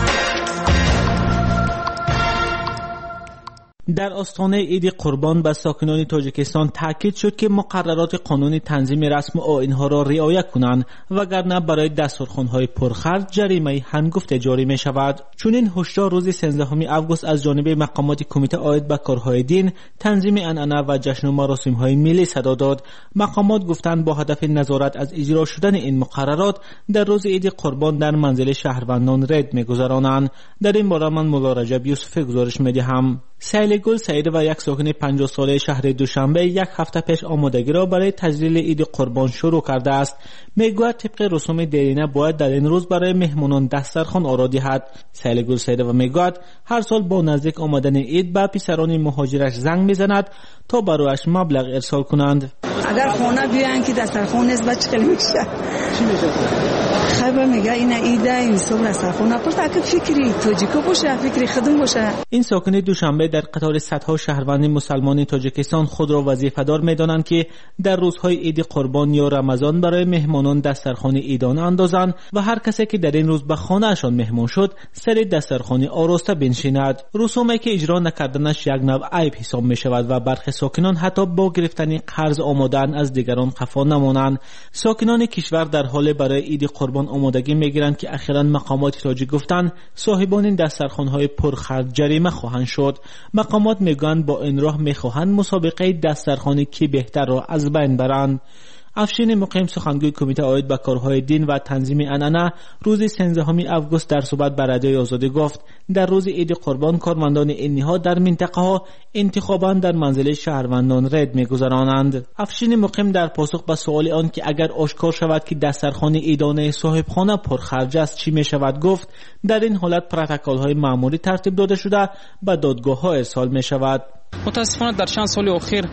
P: در آستانه عید قربان به ساکنان تاجیکستان تاکید شد که مقررات قانون تنظیم رسم و آیین‌ها را رعایت کنند وگرنه برای دسترخوان‌های پرخرج جریمه هنگفت جاری می شود. چنین هشدار روز سیزدهم آگوست از جانب مقامات کمیته عاید به کارهای دین، تنظیم عنعنه و جشن و مراسم‌های ملی صدا داد. مقامات گفتند با هدف نظارت از اجرا شدن این مقررات در روز عید قربان در منزل شهروندان رید می‌گذرانند. در این باره من مولا رجب یوسفی گزارش می‌دهم. سیلگل سعید و یک ساکن پنجاه ساله شهر دوشنبه یک هفته پیش آمادگی را برای تجلیل عید قربان شروع کرده است. میگوید طبق رسوم دیرینه باید در این روز برای مهمانان دسترخوان آرا دهد. سیلگل سعید و میگوید هر سال با نزدیک آمدن عید به پسران مهاجرش زنگ میزند تا برایش مبلغ ارسال کنند.
I: اگر خانه بیان که دسترخوان نیست بچه خیلی میشه. چی میشه؟ خیلی میگه این عیده این صبح دسترخوان نپرس اگه فکری تاجیکو باشه فکری خدم باشه. این
P: ساکن دوشنبه در قطار صدها شهروند مسلمان تاجیکستان خود را وظیفه‌دار می‌دانند که در روزهای عید قربان یا رمضان برای مهمانان دسترخوان عیدانه اندازند و هر کسی که در این روز به خانه‌شان مهمان شد سر دسترخوان آراسته بنشیند. رسومی که اجرا نکردنش یک نوع عیب حساب می‌شود و برخی ساکنان حتی با گرفتن قرض آماده‌اند از دیگران خفا نمانند. ساکنان کشور در حال برای عید قربان آمادگی می‌گیرند که اخیراً مقامات تاجیک گفتند صاحبان این دسترخوان‌های پرخرج جریمه خواهند شد. مقامات میگویند با این راه میخواهند مسابقه دسترخوانی کی بهتر را از بین برند. افشین مقیم سخنگوی کمیته عاید به کارهای دین و تنظیم عنعنه روز سیزدهم آگوست در صحبت به رادیوی آزادی گفت در روز عید قربان کارمندان این نهاد در منطقه ها انتخاباً در منزل شهروندان رید میگذرانند. افشین مقیم در پاسخ به سوال آن که اگر آشکار شود که دسترخوان عیدانه صاحبخانه پرخرج است چی می شود گفت در این حالت پروتکل های معمولی ترتیب داده شده به دادگاه ها ارسال می شود.
U: متاسفانه در چند سال اخیر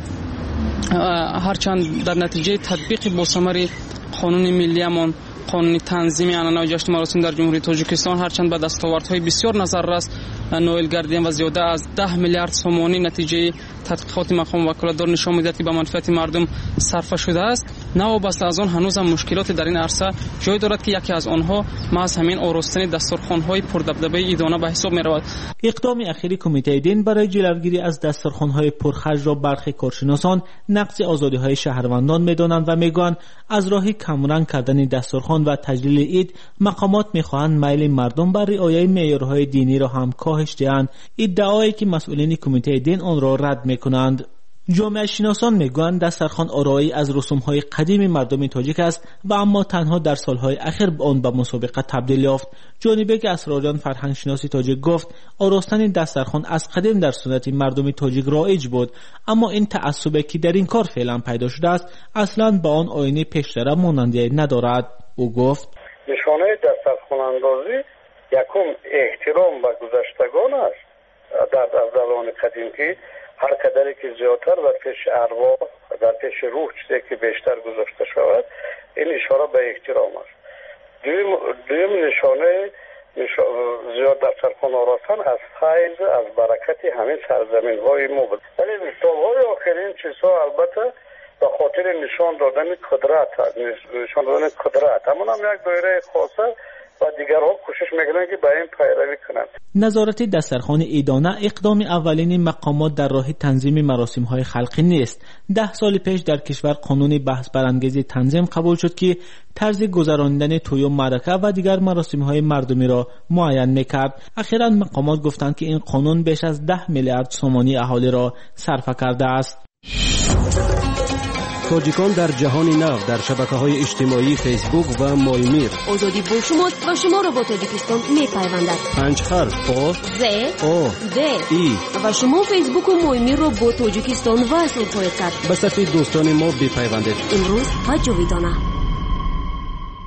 U: هرچند در نتیجه تطبیق با ثمر قانون ملیمان قانون تنظیم عنعنه و جشن مراسم در جمهوری تاجیکستان هرچند به دستاوردهای بسیار نظر رسید نوئل گردیدن و زیاده از ده میلیارد سومانی نتیجه تحقیقات مقام وکالتدار نشان می‌دهد که به منفعت مردم صرف شده است. نوابسته از آن هنوز هم مشکلات در این عرصه جای دارد که یکی از آنها محض همین آراستن دسترخوان‌های پردبدبه عیدانه به حساب می‌رود.
P: اقدام اخیر کمیته دین برای جلوگیری از دسترخوان‌های پرخرج را برخی کارشناسان نقض آزادی‌های شهروندان می‌دانند و می‌گویند از راه کمرنگ کردن دسترخوان و تجلیل عید مقامات می‌خواهند میل مردم بر رعایت معیارهای دینی را هم کاهش دهند. ادعایی که مسئولین کمیته دین آن را رد می‌کنند. جامعه شناسان میگویند دسترخوان آرایی از رسوم‌های قدیم مردم تاجیک است و اما تنها در سالهای اخیر به آن به مسابقه تبدیل یافت. جانبه که اسرارجان فرهنگ شناسی تاجیک گفت آراستن دسترخوان از قدیم در سنت مردم تاجیک رایج بود اما این تعصبی که در این کار فعلا پیدا شده است اصلاً به آن آیین پیشتر مانندی ندارد. او گفت
V: نشانه دسترخوان اندازی یکم احترام به گذشتگان است در دوران قدیم که هر قدری که زیادتر در پیش ارواح در پیش روح چیزی که بیشتر گذاشته شود این اشاره به احترام است. دویم, دویم نشانه زیاد دسترخوان آراستن از فیض از برکت همین سرزمین های ما بود. ولی سالهای آخرین چیزها البته به خاطر نشان دادن قدرت نشان دادن قدرت همون هم یک دایره خاصه و دیگرها کوشش میکنن که به این پیروی کنند.
P: نظارت دسترخوان عیدانه اقدام اولین مقامات در راه تنظیم مراسم‌های خلقی نیست. ده سال پیش در کشور قانون بحث برانگیز تنظیم قبول شد که طرز گذراندن توی و معرکه و دیگر مراسم‌های مردمی را معین میکرد. اخیراً مقامات گفتند که این قانون بیش از ده میلیارد سومانی اهالی را صرف کرده است.
R: تاجیکان در جهان نو در شبکه‌های اجتماعی فیسبوک و مایمیر.
A: آزادی با شماست و شما را با تاجیکستان می‌پیوندد.
R: پنج حرف آ
A: ز
R: آ
A: د
R: ای
A: و شما فیسبوک و مایمیر را با تاجیکستان وصل خواهید کرد.
R: به صفحه دوستان ما بپیوندید.
A: امروز و جاویدانه.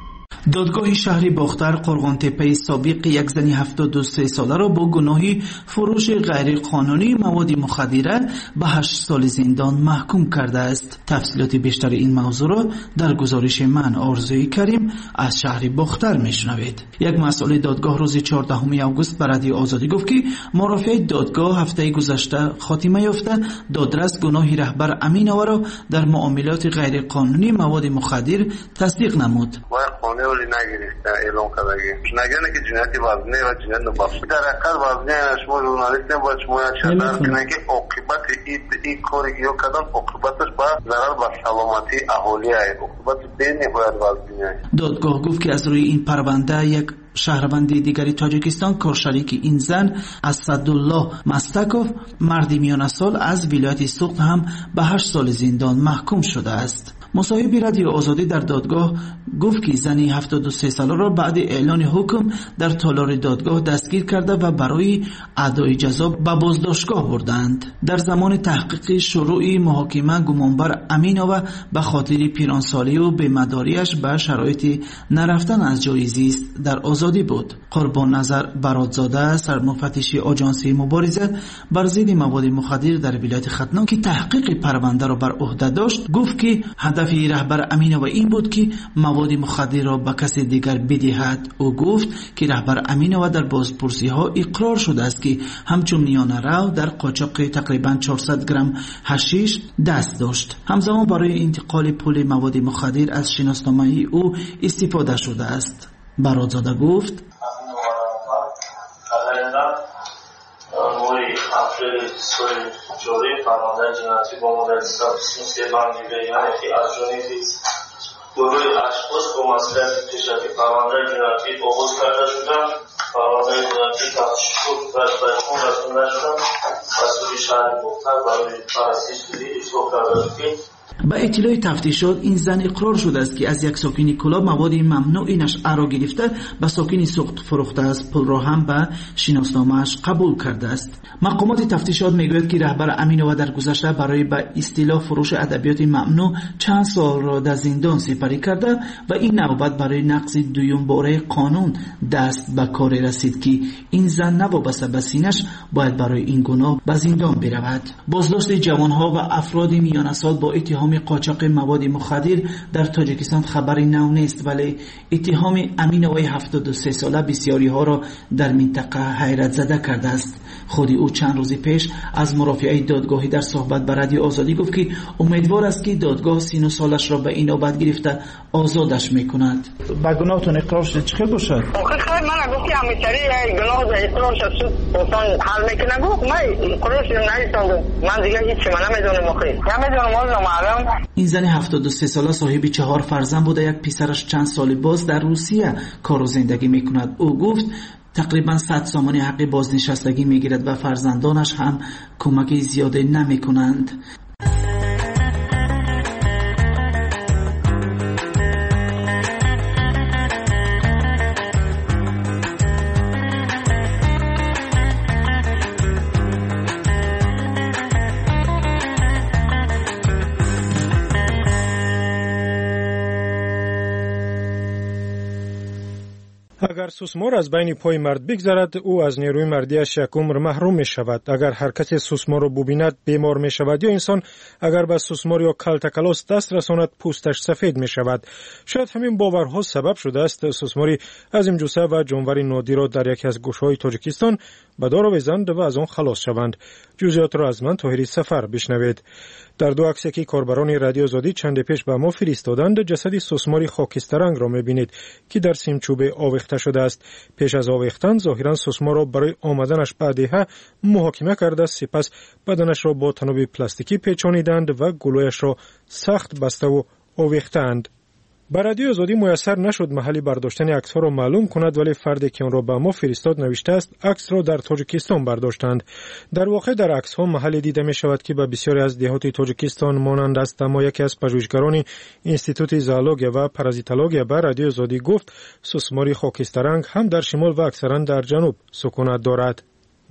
C: دادگاه شهری باختر قرغان‌تپه سابق یک زن هفتاد و سه ساله را با گناه فروش غیر قانونی مواد مخدره به هشت سال زندان محکوم کرده است. تفصیلات بیشتر این موضوع را در گزارش من آرزوی کریم از شهر باختر میشنوید. یک مسئول دادگاه روز چهاردهم آگوست به رادیو آزادی گفت که مرافع دادگاه هفته گذشته خاتمه یافته دادرس گناه رهبر امین‌آور را در معاملات غیر قانونی مواد مخدر تصدیق نمود.
E: ولی نگرفته اعلام کرده نگرنه که جنایتی وزنه و جنایت نبخش در حقیقت وزنه شما ژورنالیست باید شما شدر کنه که عاقبت این کاری که کردن عاقبتش با ضرر به سلامتی اهالی است، عاقبت دین باید وزنه. دادگاه گفت که از روی این پرونده یک شهروند دیگری تاجیکستان کارشریک این زن اسدالله مستکوف مردی میان سال از ولایت سوخت هم به هشت سال زندان محکوم شده است. مصاحب رادیو آزادی در دادگاه گفت که زنی هفتاد و سه ساله را بعد اعلان حکم در تالار دادگاه دستگیر کرده و برای ادای جزا به بازداشتگاه بردند. در زمان تحقیق شروع محاکمه گمانبر امین‌آور به خاطر پیرانسالی و بی‌مداری‌اش به شرایط نرفتن از جای زیست در آزادی بود. قربان نظر برادزاده سرمفتش آژانس مبارزه بر ضد مواد مخدر در ولایت ختنان که تحقیق پرونده را بر عهده داشت گفت که هدف رهبر امین‌آور این بود که مواد مخدر را به کسی دیگر بدهد. او گفت که رهبر امین‌آور در بازپرسی ها اقرار شده است که همچون میانه رو در قاچاق تقریبا چهارصد گرم حشیش دست داشت. همزمان برای انتقال پول مواد مخدر از شناسنامه او استفاده شده است. برادزاده گفت
W: موی افراد سوی جوری فرمانده جنایتی با مدل سابسین سه بندگیان که از جانب گروه اشخاص با مسئولیت پیشرفت فرمانده جنایتی آغاز کرده شدند. فرمانده جنایتی تفتیش شد و بهشون رسانده شدند و سوی شهر باختر برای بررسی شدی اصلاح کرده شد.
C: با اطلاع تفتیشات این زن اقرار شده است که از یک ساکن کلاب مواد ممنوع نشعه را گرفته به ساکن سوخت فروخته است. پول را هم به شناسنامه‌اش قبول کرده است. مقامات تفتیشات میگوید که رهبر امین‌آور در گذشته برای به اصطلاح فروش ادبیات ممنوع چند سال را در زندان سپری کرده و این نوبت برای نقض دویم باره قانون دست به کار رسید که این زن نوابسته به سینش باید برای این گناه به زندان برود. بازداشت جوانها و افراد میان سال با اتهام قاچاق مواد مخدر در تاجیکستان خبری نو نیست، ولی اتهام امین‌آور هفتاد و سه ساله بسیاری ها را در منطقه حیرت زده کرده است. خودی او چند روز پیش از مرافعه دادگاهی در صحبت با رادیو آزادی گفت که امیدوار است که دادگاه سی و نه سالش را به این نوبت گرفته آزادش میکند. با گناهتون اقرار شده چه باشه؟
W: آخه خیر من گفتی همیشری گناه اقرار شد اصلا حل میکنه گفت من اقرار شدم نایستم من دیگه هیچ من نمیدونم آخه نمیدونم والا معلوم.
C: این زن هفتاد و سه ساله صاحب چهار فرزند بوده. یک پسرش چند سال باز در روسیه کار و زندگی میکند. او گفت تقریبا صد سامانی حق بازنشستگی میگیرد و فرزندانش هم کمک زیاده نمیکنند.
G: اگر سوسمار از بین پای مرد بگذرد او از نیروی مردیش یک عمر محروم می شود. اگر هر کسی سوسمار را ببیند بیمار می شود یا انسان اگر به سوسمار یا کلتکلاس دست رساند پوستش سفید می شود. شاید همین باورها سبب شده است سوسماری عظیم جثه و جانور نادر را در یکی از گوشه‌های تاجیکستان به دار آویزند و از آن خلاص شوند. جزئیات را از من طاهری سفر بشنوید. در دو عکسی که کاربران رادیو آزادی چند پیش به ما فرستادند جسد سوسماری خاکستررنگ را می‌بینید که در سیمچوبه آویخته شده است. پیش از آویختن ظاهراً سوسمار را برای آمدنش به دهه محاکمه کرده سپس بدنش را با تناب پلاستیکی پیچانیدند و گلویش را سخت بسته و آویختند. بر رادیو آزادی میسر نشد محلی برداشتن عکس‌ها را معلوم کند، ولی فردی که آن را به ما فرستاد نوشته است عکس را در تاجیکستان برداشتند. در واقع در عکس‌ها محلی دیده می شود که به بسیاری از دهات تاجیکستان مانند است، اما یکی از پژوهشگران انستیتوت زئولوژی و پارازیتولوژی بر رادیو آزادی گفت سوسماری خاکستررنگ هم در شمال و اکثرا در جنوب سکونت دارد.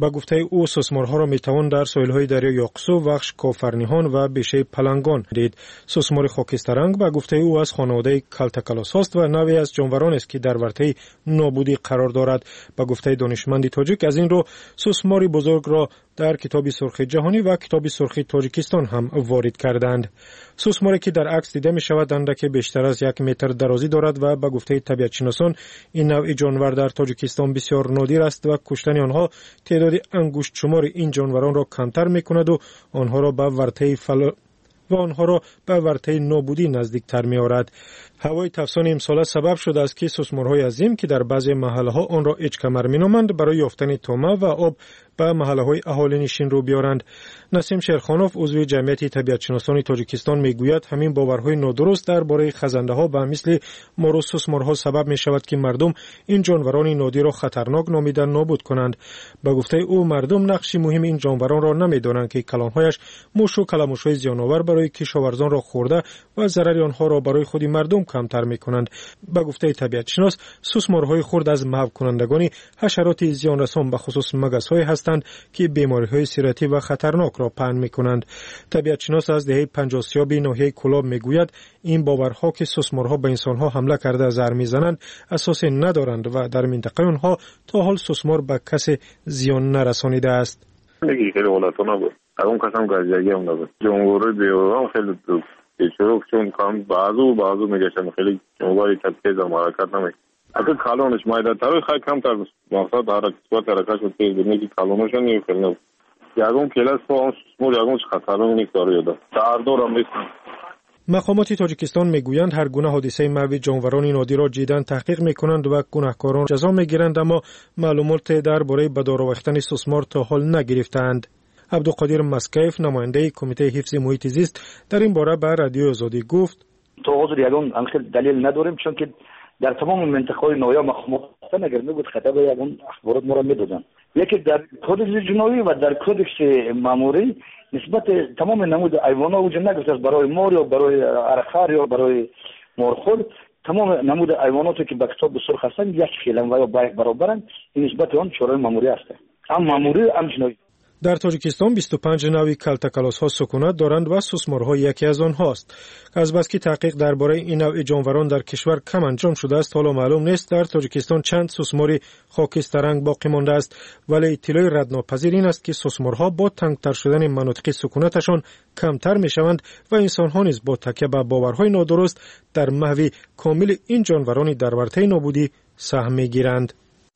G: با گفته او سوسمارها را میتوان در ساحل‌های دریای یاقسو، وخش کافرنیهان و بیشه پلنگان دید. سوسمار خاکستررنگ با گفته او از خانواده کالتاکالوس است و نوعی از جانوران است که در ورطه نابودی قرار دارد. با گفته دانشمند تاجیک از این رو سوسمار بزرگ را در کتاب سرخ جهانی و کتاب سرخ تاجیکستان هم وارد کردند. سوسماری که در عکس دیده می شود اندک بیشتر از یک متر درازی دارد و با گفته طبیعتشناسان این نوع جانور در تاجیکستان بسیار نادر است و کشتن آنها تعداد انگشت شمار این جانوران را کمتر می کند و آنها را به ورطه فل... و آنها را به ورطه نابودی نزدیکتر می آورد. هوای تفسان امساله سبب شده است که سوسمارهای عظیم که در بعضی محله ها آن را اچکمر می نامند برای یافتن تومه و آب به محله های اهالی نشین رو بیارند. نسیم شیرخانوف عضو جمعیت طبیعتشناسان تاجیکستان میگوید همین باورهای نادرست درباره خزنده ها به مثل مار و سوسمارها سبب می شود که مردم این جانوران نادر را خطرناک نامیده نابود کنند. به گفته او مردم نقش مهم این جانوران را نمیدانند که کلامهایش موش و کلمش‌های زیان‌آور برای کشاورزان را خورده و ضرر آنها را برای خود مردم کمتر می کنند. به گفته طبیعتشناس سوسمارهای خرد از محو کنندگان حشرات زیانرسان به خصوص مگس‌های هستند که بیماری‌های سیرتی و خطرناک را پهن می‌کنند. طبیعتشناس از دهه پنجاه سیاب ناحیه کلاب می‌گوید این باورها که سوسمارها به انسان‌ها حمله کرده زهر می‌زنند اساس ندارند و در منطقه آنها تا حال سوسمار به کسی زیان نرسانیده است.
D: خیلی حالتونه بود. اون قسم گازیگی هم نبود. جمهوری بیوران خیلی دوست. چون چون کام بازو بازو میگشتن خیلی جمهوری تبکیز هم حرکت نمی‌کنه. اگر کالونش مایده تر خیلی کمتر مقصد حرکت حرکتش تیز بود که کالونش نمی‌کنه. یگون کلاس فون سوسمار یگونش خطرناک نیست داره در دورم نیست.
G: مقامات تاجیکستان میگویند هر گونه حادثه محو جانوران نادر را جداً تحقیق میکنند و گناهکاران جزا میگیرند، اما معلومات درباره به دار آوردن سوسمار تا حال نگرفتند. عبدالقادر مسکیف نماینده کمیته حفظ محیط زیست در این باره به رادیو آزادی گفت
J: تو حاضر یگون انخیل دلیل نداریم چون که در تمام منطقه‌های نویا مقامات اگر میگوید خطا به یگون اخبارات ما را میدادن. یکی در کدکس جنایی و در کدکس ماموری نسبت تمام نمود حیوانات وجود نگذاشت برای مار یا برای ارخار یا برای مارخور تمام نمود حیواناتی که به کتاب سرخ هستند یک خیلن و یا برابرند این نسبت آن چهار ماموری است. هم ماموری هم جنایی.
G: در تاجیکستان بیست و پنج نوع کالتاکالوس ها سکونت دارند و سوسمارها یکی از آنهاست. از بس که تحقیق درباره این نوع جانوران در کشور کم انجام شده است حالا معلوم نیست در تاجیکستان چند سوسمار خاکستررنگ باقی مانده است، ولی اطلاع ردناپذیر این است که سوسمارها با تنگتر شدن مناطق سکونتشان کمتر میشوند و انسانها نیز با تکیه به باورهای نادرست در محو کامل این جانوران در ورطه نابودی سهم میگیرند.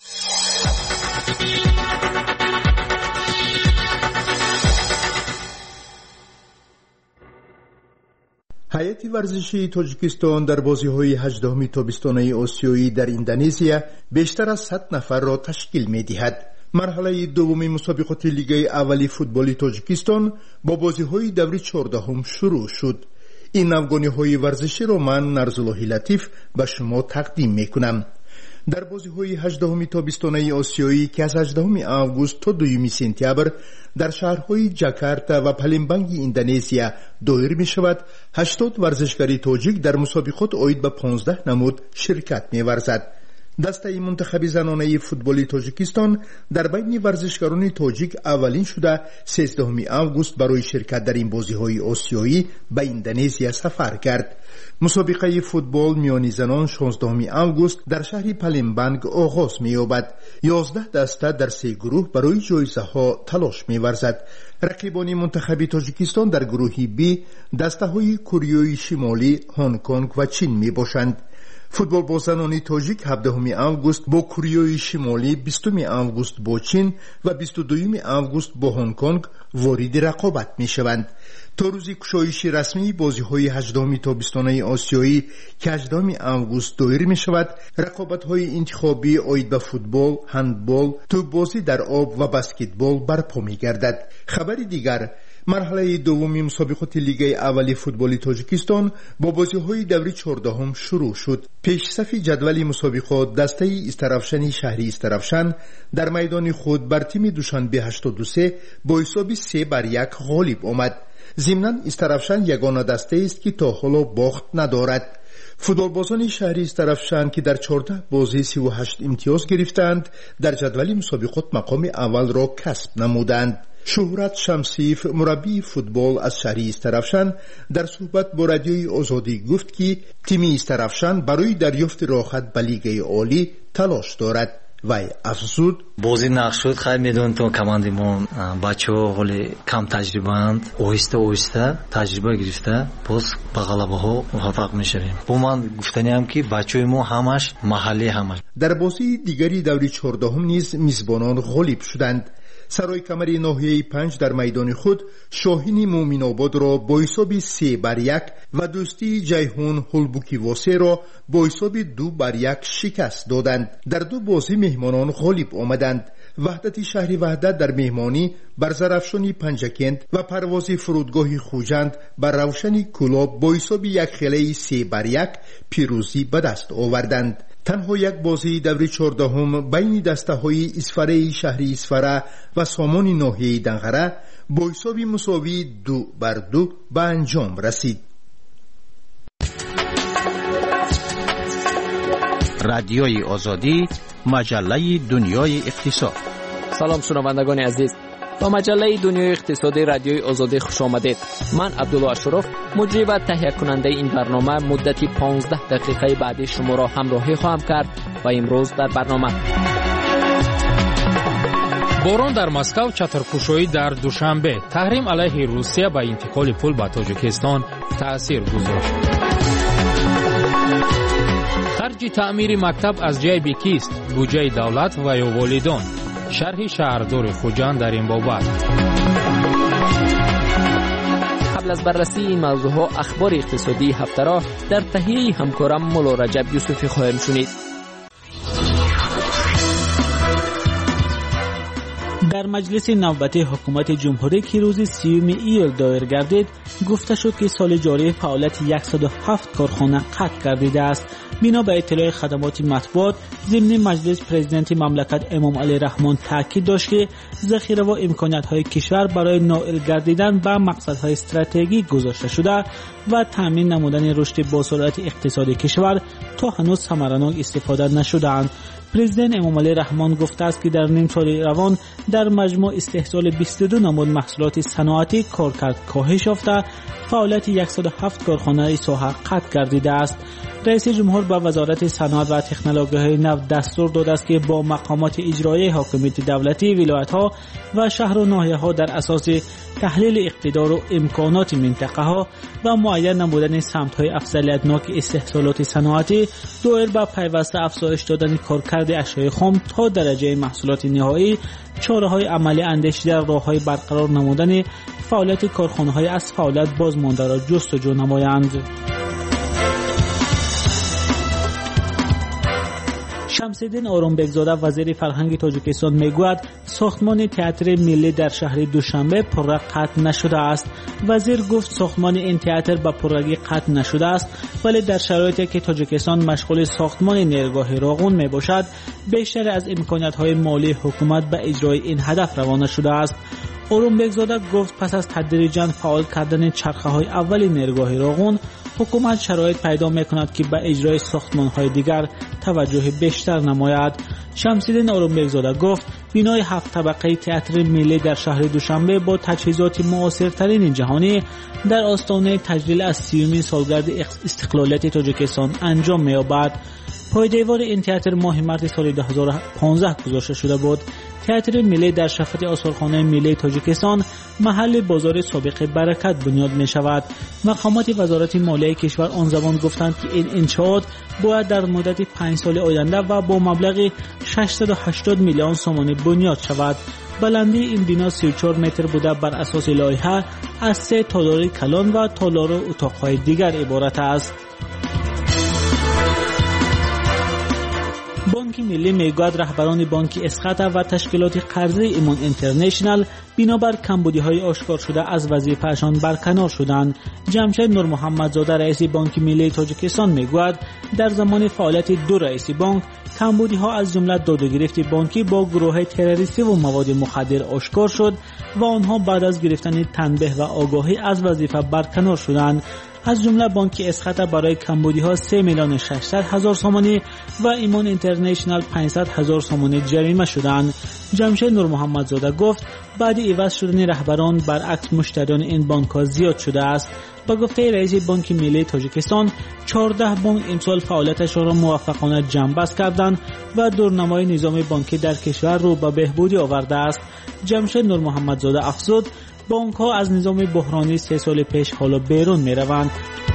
K: هیئت ورزشی تاجیکستان در بازی‌های هجدهم تابستانه آسیایی در اندونزیا بیشتر از صد نفر را تشکیل می‌دهد. مرحله دوم مسابقات لیگ اولی فوتبال تاجیکستان با بازی‌های دوره چهاردهم شروع شد. این نوگانی‌های ورزشی را من نرزالله لطیف به شما تقدیم می‌کنم. در بازی‌های هجدهم تابستانه آسیایی که از هجدهم آگوست تا دوم سپتامبر در شهرهای جاکارتا و پالمبانگ اندونزیا دایر می‌شود، هشتاد ورزشکار تاجیک در مسابقات عاید به پانزده نمود شرکت می‌ورزد. دسته منتخب زنانه فوتبال تاجیکستان در بین ورزشکاران تاجیک اولین شده سیزدهم آگوست برای شرکت در این بازی‌های آسیایی به اندونزیا سفر کرد. مسابقه فوتبال میان زنان شانزدهم آگوست در شهر پالمبانگ آغاز می‌یابد. یازده دسته در سه گروه برای جایزه‌ها تلاش می‌ورزد. رقیبان منتخب تاجیکستان در گروه بی دسته‌های کره شمالی، هنگ کنگ و چین میباشند. فوتبال با زنان تاجیک هفدهم آگوست با کره شمالی، بیستم آگوست با چین و بیست و دوم آگوست با هنگ کنگ وارد رقابت میشوند. تا روز گشایش رسمی بازی‌های هجدهم تابستانه آسیایی که هجدهم آگوست دایر می‌شود، رقابت‌های انتخابی عاید به فوتبال، هندبال، توپ‌بازی در آب و بسکتبال برپا می‌گردد. خبر دیگر، مرحله دوم مسابقات لیگ اولی فوتبال تاجیکستان با بازی‌های دوره چهاردهم شروع شد. پیش صف جدول مسابقات دسته استرافشن شهری استرافشن در میدان خود بر تیم دوشنبه هشتاد و سه با حساب سه بر یک غالب آمد. ضمناً استرافشن یگانه دسته است که تا حالا باخت ندارد. فوتبالبازان شهری طرفشان که در چهارده بازی سی و هشت امتیاز گرفتند در جدول مسابقات مقام اول را کسب نمودند. شهرت شمسیف مربی فوتبال از شهری طرفشان در صحبت با رادیوی آزادی گفت که تیم طرفشان برای دریافت راحت به لیگ عالی تلاش دارد. وای افزود
L: بازی نقش شد. خیلی میدون تو کماندیمون بچه‌ها حالی کم تجربه اند، اویسته اویسته تجربه گرفته باز به غلبه ها موفق میشویم. با من گفتنی هم که بچه‌های ما همش محلی همش.
K: در بازی دیگری دوری چهاردهم نیز میزبانان غالب شدند. سرای کمری ناحیه پنج در میدان خود شاهین مومن آباد را با حساب سه بر یک و دوستی جیهون هلبوکی واسه را با حساب دو بر یک شکست دادند. در دو بازی مهمانان غالب آمدند. وحدت شهری وحدت در مهمانی بر زرافشانی پنجکند و پرواز فرودگاه خوجند بر روشنی کلاب با حساب یک خیلی سه بر یک پیروزی به دست آوردند. تنها یک بازی دوری چهاردهم بین دسته های اسفره شهری اسفره و سامان ناحیه دنغره با حساب مساوی دو بر دو به انجام رسید.
N: رادیوی آزادی، مجله دنیای اقتصاد.
O: سلام شنوندگان عزیز، با مجله دنیای اقتصادی رادیوی آزادی خوش آمدید. من عبدالله اشرف مجری و تهیه کننده این برنامه مدتی پانزده دقیقه بعدی شما را همراهی خواهم کرد و امروز در برنامه:
M: باران در مسکو، چترپوشی در دوشنبه، تحریم علیه روسیه به انتقال پول به تاجیکستان تأثیر گذاشت. خرج تعمیر مکتب از جیب کیست؟ بودجه دولت و یا والدان؟ شرح شهردار خوجند در این بابت.
O: قبل از بررسی این موضوعها اخبار اقتصادی هفته را در تهیه همکارم مولا رجب یوسفی خواهیم شنید. در مجلس نوبتی حکومت جمهوری که روز سیوم ایول دایر گردید گفته شد که سال جاری فعالیت صد و هفت کارخانه قطع گردیده است. بنا به اطلاع خدمات مطبوعات ضمن مجلس، پرزیدنت مملکت امام علی رحمان تاکید داشت که ذخیره و امکانات‌های کشور برای نائل گردیدن به مقصدهای استراتژیک گذاشته شده و تامین نمودن رشد با سرعت اقتصادی کشور تا هنوز ثمره‌ناک استفاده نشده‌اند. پرزیدنت امام علی رحمان گفته است که در نیم سال روان در مجموع استحصال بیست و دو نمود محصولات صنعتی کارکرد کاهش یافته، فعالیت صد و هفت کارخانه ساحه قطع گردیده است. رئیس جمهور با وزارت صنعت و تکنولوژی نو دستور داده است که با مقامات اجرایی حاکمیت دولتی، ولایت‌ها و شهر و ناحیه‌ها در اساس تحلیل اقتدار و امکانات منطقه‌ها و معین نمودن سمت‌های افضلیت‌ناک استحصالات صنعتی دایر به پیوسته افزایش دادن کارکرد اشیاء خام تا درجه محصولات نهایی، چاره‌های عملی اندیشیده راه‌های برقرار نمودن فعالیت کارخانه‌های از فعالیت بازمانده را جستجو نمایند. شمس‌الدین آرامبگزاده وزیر فرهنگ تاجیکستان میگوید ساختمان تئاتر ملی در شهر دوشنبه پررنگ قطع نشده است. وزیر گفت ساختمان این تئاتر به پررنگی قطع نشده است، ولی در شرایطی که تاجیکستان مشغول ساختمان نیرگاه راغون می باشد بیشتر از امکانات‌های مالی حکومت به اجرای این هدف روانه شده است. آرامبگزاده گفت پس از تدریجاً فعال کردن چرخه‌های اول نیرگاه راغون، حکومت شرایط پیدا می‌کند که به اجرای ساختمان‌های دیگر توجه بیشتر نماید. شمس‌الدین آرامبگزاده گفت بنای هفت طبقه تئاتر ملی در شهر دوشنبه با تجهیزات معاصرترین جهانی در آستانه تجلیل از سیومین سالگرد استقلالیت تاجیکستان انجام می‌یابد. پایدیوار این تئاتر ماه مارس سال دو هزار و پانزده گذاشته شده بود. تئاتر ملی در شفت آثارخانه ملی تاجیکستان محل بازار سابق برکت بنیاد می شود. مقامات وزارت مالیه کشور آن زمان گفتند که این انشاءات باید در مدت پنج سال آینده و با مبلغ ششصد و هشتاد میلیون سومانی بنیاد شود. بلندی این بنا سی و چهار متر بوده بر اساس لایحه از سه تالار کلان و تالار اتاقهای دیگر عبارت است. بانک ملی میگوید رهبران بانک اسقاط و تشکیلات قرضه ایمان اینترنشنال بنابر کمبودی‌های آشکار شده از وظیفه‌شان برکنار شدند. جمشید نور محمدزاده رئیس بانک ملی تاجیکستان میگوید در زمان فعالیت دو رئیس بانک کمبودی‌ها از جمله دادگرفت بانکی با گروه تروریستی و مواد مخدر آشکار شد و آنها بعد از گرفتن تنبیه و آگاهی از وظیفه برکنار شدند. از جمله بانک اسخط برای کمبودی ها سه میلیون و ششصد هزار سومانی و ایمان اینترنشنال پانصد هزار سومانی جریمه شدند. جمشید نور محمد زاده گفت بعد عوض شدن رهبران برعکس مشتریان این بانک ها زیاد شده است. با گفته رئیس بانک ملی تاجیکستان چهارده بانک امسال فعالیتش را موفقانه جنببست کردند و دورنمای نظام بانکی در کشور رو به بهبودی آورده است. جمشید نور محمد زاده افزود بانک ها از نظام بحرانی سه سال پیش حالا بیرون می روند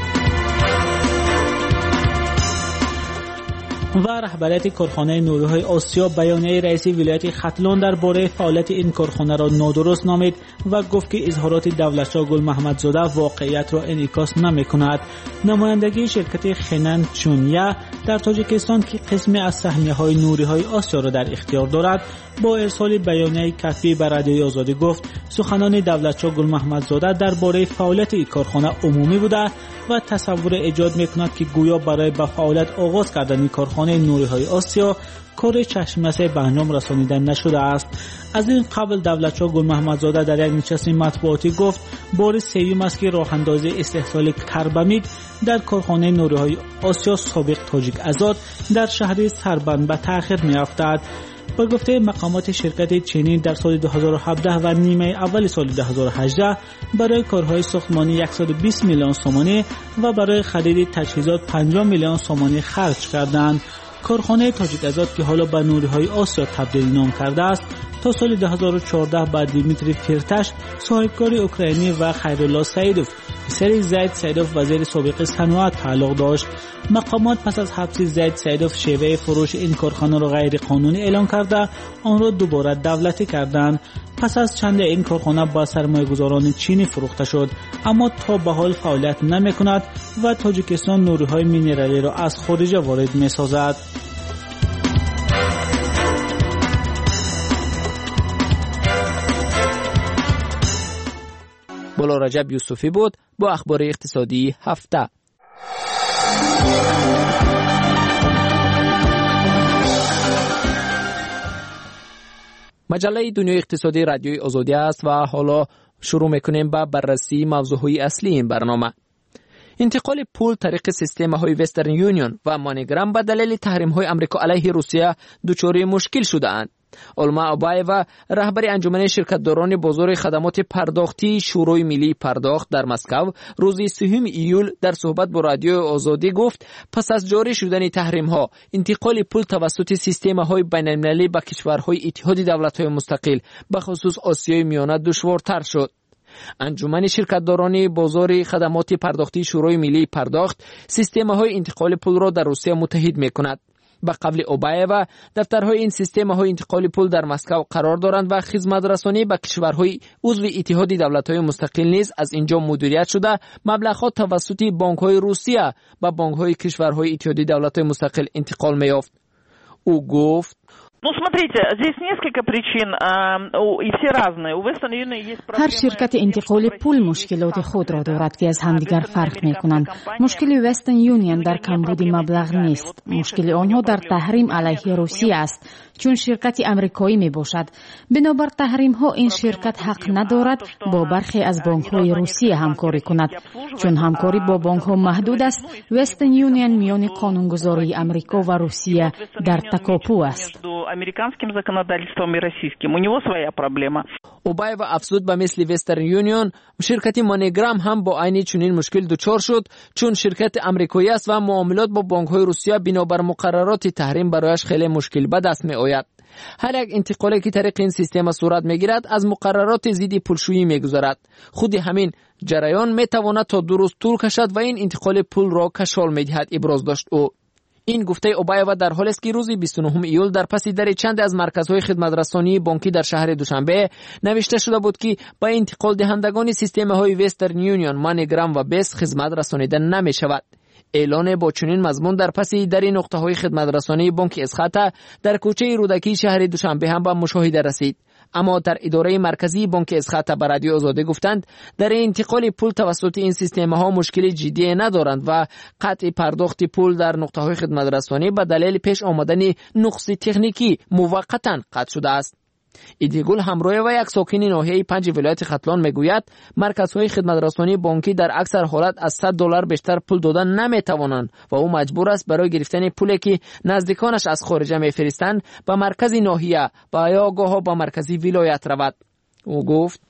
O: و رهبریت کارخانه نوری‌های آسیا بیانیه رئیس ولایت ختلان درباره فعالیت این کارخانه را نادرست نامید و گفت که اظهارات دولتشاه گل محمدزاده واقعیت را انعکاس نمی‌کند. نمایندگی شرکت خنن چونیا در تاجیکستان که قسمی از سهمیه‌های نوری‌های آسیا را در اختیار دارد با ارسال بیانیه کتبی به رادیوی آزادی گفت سخنان دولتشاه گل محمدزاده درباره فعالیت این کارخانه عمومی بوده و تصور ایجاد می‌کند که گویا برای به فعالیت آغاز کردن کارخانه نوری‌های آسیا کار چشم‌مسح به انجام رسانیده نشده است. از این قبل دولتشاه گل محمدزاده در یک نشست مطبوعاتی گفت بار سوم است که راه اندازی استحصال کربامید در کارخانه نوری‌های آسیا سابق تاجیک آزاد در شهر سربند به تأخیر می‌افتد. با گفته مقامات شرکت چینی در سال دو هزار و هفده و نیمه اول سال دو هزار و هجده برای کارهای ساختمانی صد و بیست میلیون سومانی و برای خرید تجهیزات پنجاه میلیون سومانی خرج کردند. کارخانه تاجیک آزاد که حالا به نوری‌های آسیا تبدیل نام کرده است تا سال دو هزار و چهارده با دیمیتری فرتش صاحبکار اوکراینی و خیرالله سعیدوف پسر زید سعیدوف وزیر سابق صنعت تعلق داشت. مقامات پس از حبس زید سعیدوف شیوه فروش این کارخانه را غیر قانونی اعلام کرده آن را دوباره دولتی کردند. پس از چند این کارخانه با سرمایه‌گذاران چینی فروخته شد اما تا به حال فعالیت نمی‌کند و تاجیکستان نوری‌های مینرالی را از خارج وارد می‌سازد.
B: بولا رجب یوسفی بود با اخبار اقتصادی هفته. مجله دنیای اقتصادی رادیوی آزادی است و حالا شروع میکنیم با بررسی موضوعهای اصلی این برنامه. انتقال پول طریق سیستم های وسترن یونیون و مانیگرام به دلیل تحریم های امریکا علیه روسیه دچار مشکل شده اند. علما آبایوا رهبر انجمن شرکتداران بازار خدمات پرداختی شورای ملی پرداخت در مسکو روز سوم ایول در صحبت با رادیو آزادی گفت پس از جاری شدن تحریم ها انتقال پول توسط سیستم های بین المللی به کشورهای اتحاد دولت های مستقل به خصوص آسیای میانه دشوارتر شد. انجمن شرکتداران بازار خدمات پرداختی شورای ملی پرداخت سیستم های انتقال پول را در روسیه متحد می کند. به قبل اوبایوا دفترهای این سیستم های انتقال پول در مسکو قرار دارند و خدمت رسانی به کشورهای عضو اتحاد دولت های مستقل نیز از اینجا مدیریت شده مبلغات توسط بانک های روسیه به بانک های کشورهای اتحاد دولت های مستقل انتقال می یافت. او گفت
H: هر شرکت انتقال پول مشکلات خود را دارد که از همدیگر فرق می کنند. مشکل وسترن یونیون در کمبود مبلغ نیست. مشکل آنها در تحریم علیه روسیه است چون شرکت امریکایی می باشد. بنابر تحریم ها این شرکت حق ندارد با برخی از بانک های روسیه همکاری کند. چون همکاری با بانک ها محدود است، وسترن یونیون میان قانونگذاری امریکا و روسیه در تکاپو است.
B: американским законодательством и российским. У него своя проблема. اوبایوا افزود به مثل وسترن یونیون شرکت مانیگرام هم با عین چنین مشکل دچار شد چون شرکت امریکایی است و معاملات با بانک‌های روسیه بنابر مقررات تحریم برایش خیلی مشکل به دست می‌آید. هر یک انتقالی که طریق این سیستم صورت می‌گیرد از مقررات ضد پولشویی می‌گذرد. خود همین جریان می‌تواند تا دو روز طول کشد و این انتقال پول را کشال می‌دهد ابراز داشت او. این گفته اوبایوا در حالی است که روز بیست و نهم ایول در پس در چند از مرکزهای خدمترسانی بانکی در شهر دوشنبه نوشته شده بود که با انتقال دهندگان سیستم های وسترن یونیون، مانیگرام و بیس خدمت رسانیده نمی شود. اعلان با چنین مضمون در پس در نقطه های خدمت رسانی بانک اسخط در کوچه رودکی شهر دوشنبه هم به مشاهده رسید. اما در اداره مرکزی بانک اسخط به رادیو آزادی گفتند در انتقال پول توسط این سیستم ها مشکل جدی ندارند و قطع پرداخت پول در نقطه های خدمت رسانی به دلیل پیش آمدن نقص تکنیکی موقتا قطع شده است. ایدیگول همراه و یک ساکن ناحیه پنج ولایت ختلان میگوید مرکزهای خدمترسانی بانکی در اکثر حالت از صد دلار بیشتر پول دادن نمیتوانند و او مجبور است برای گرفتن پولی که نزدیکانش از خارج میفرستند به مرکز ناحیه و یا گاه به مرکزی ولایت رود. او گفت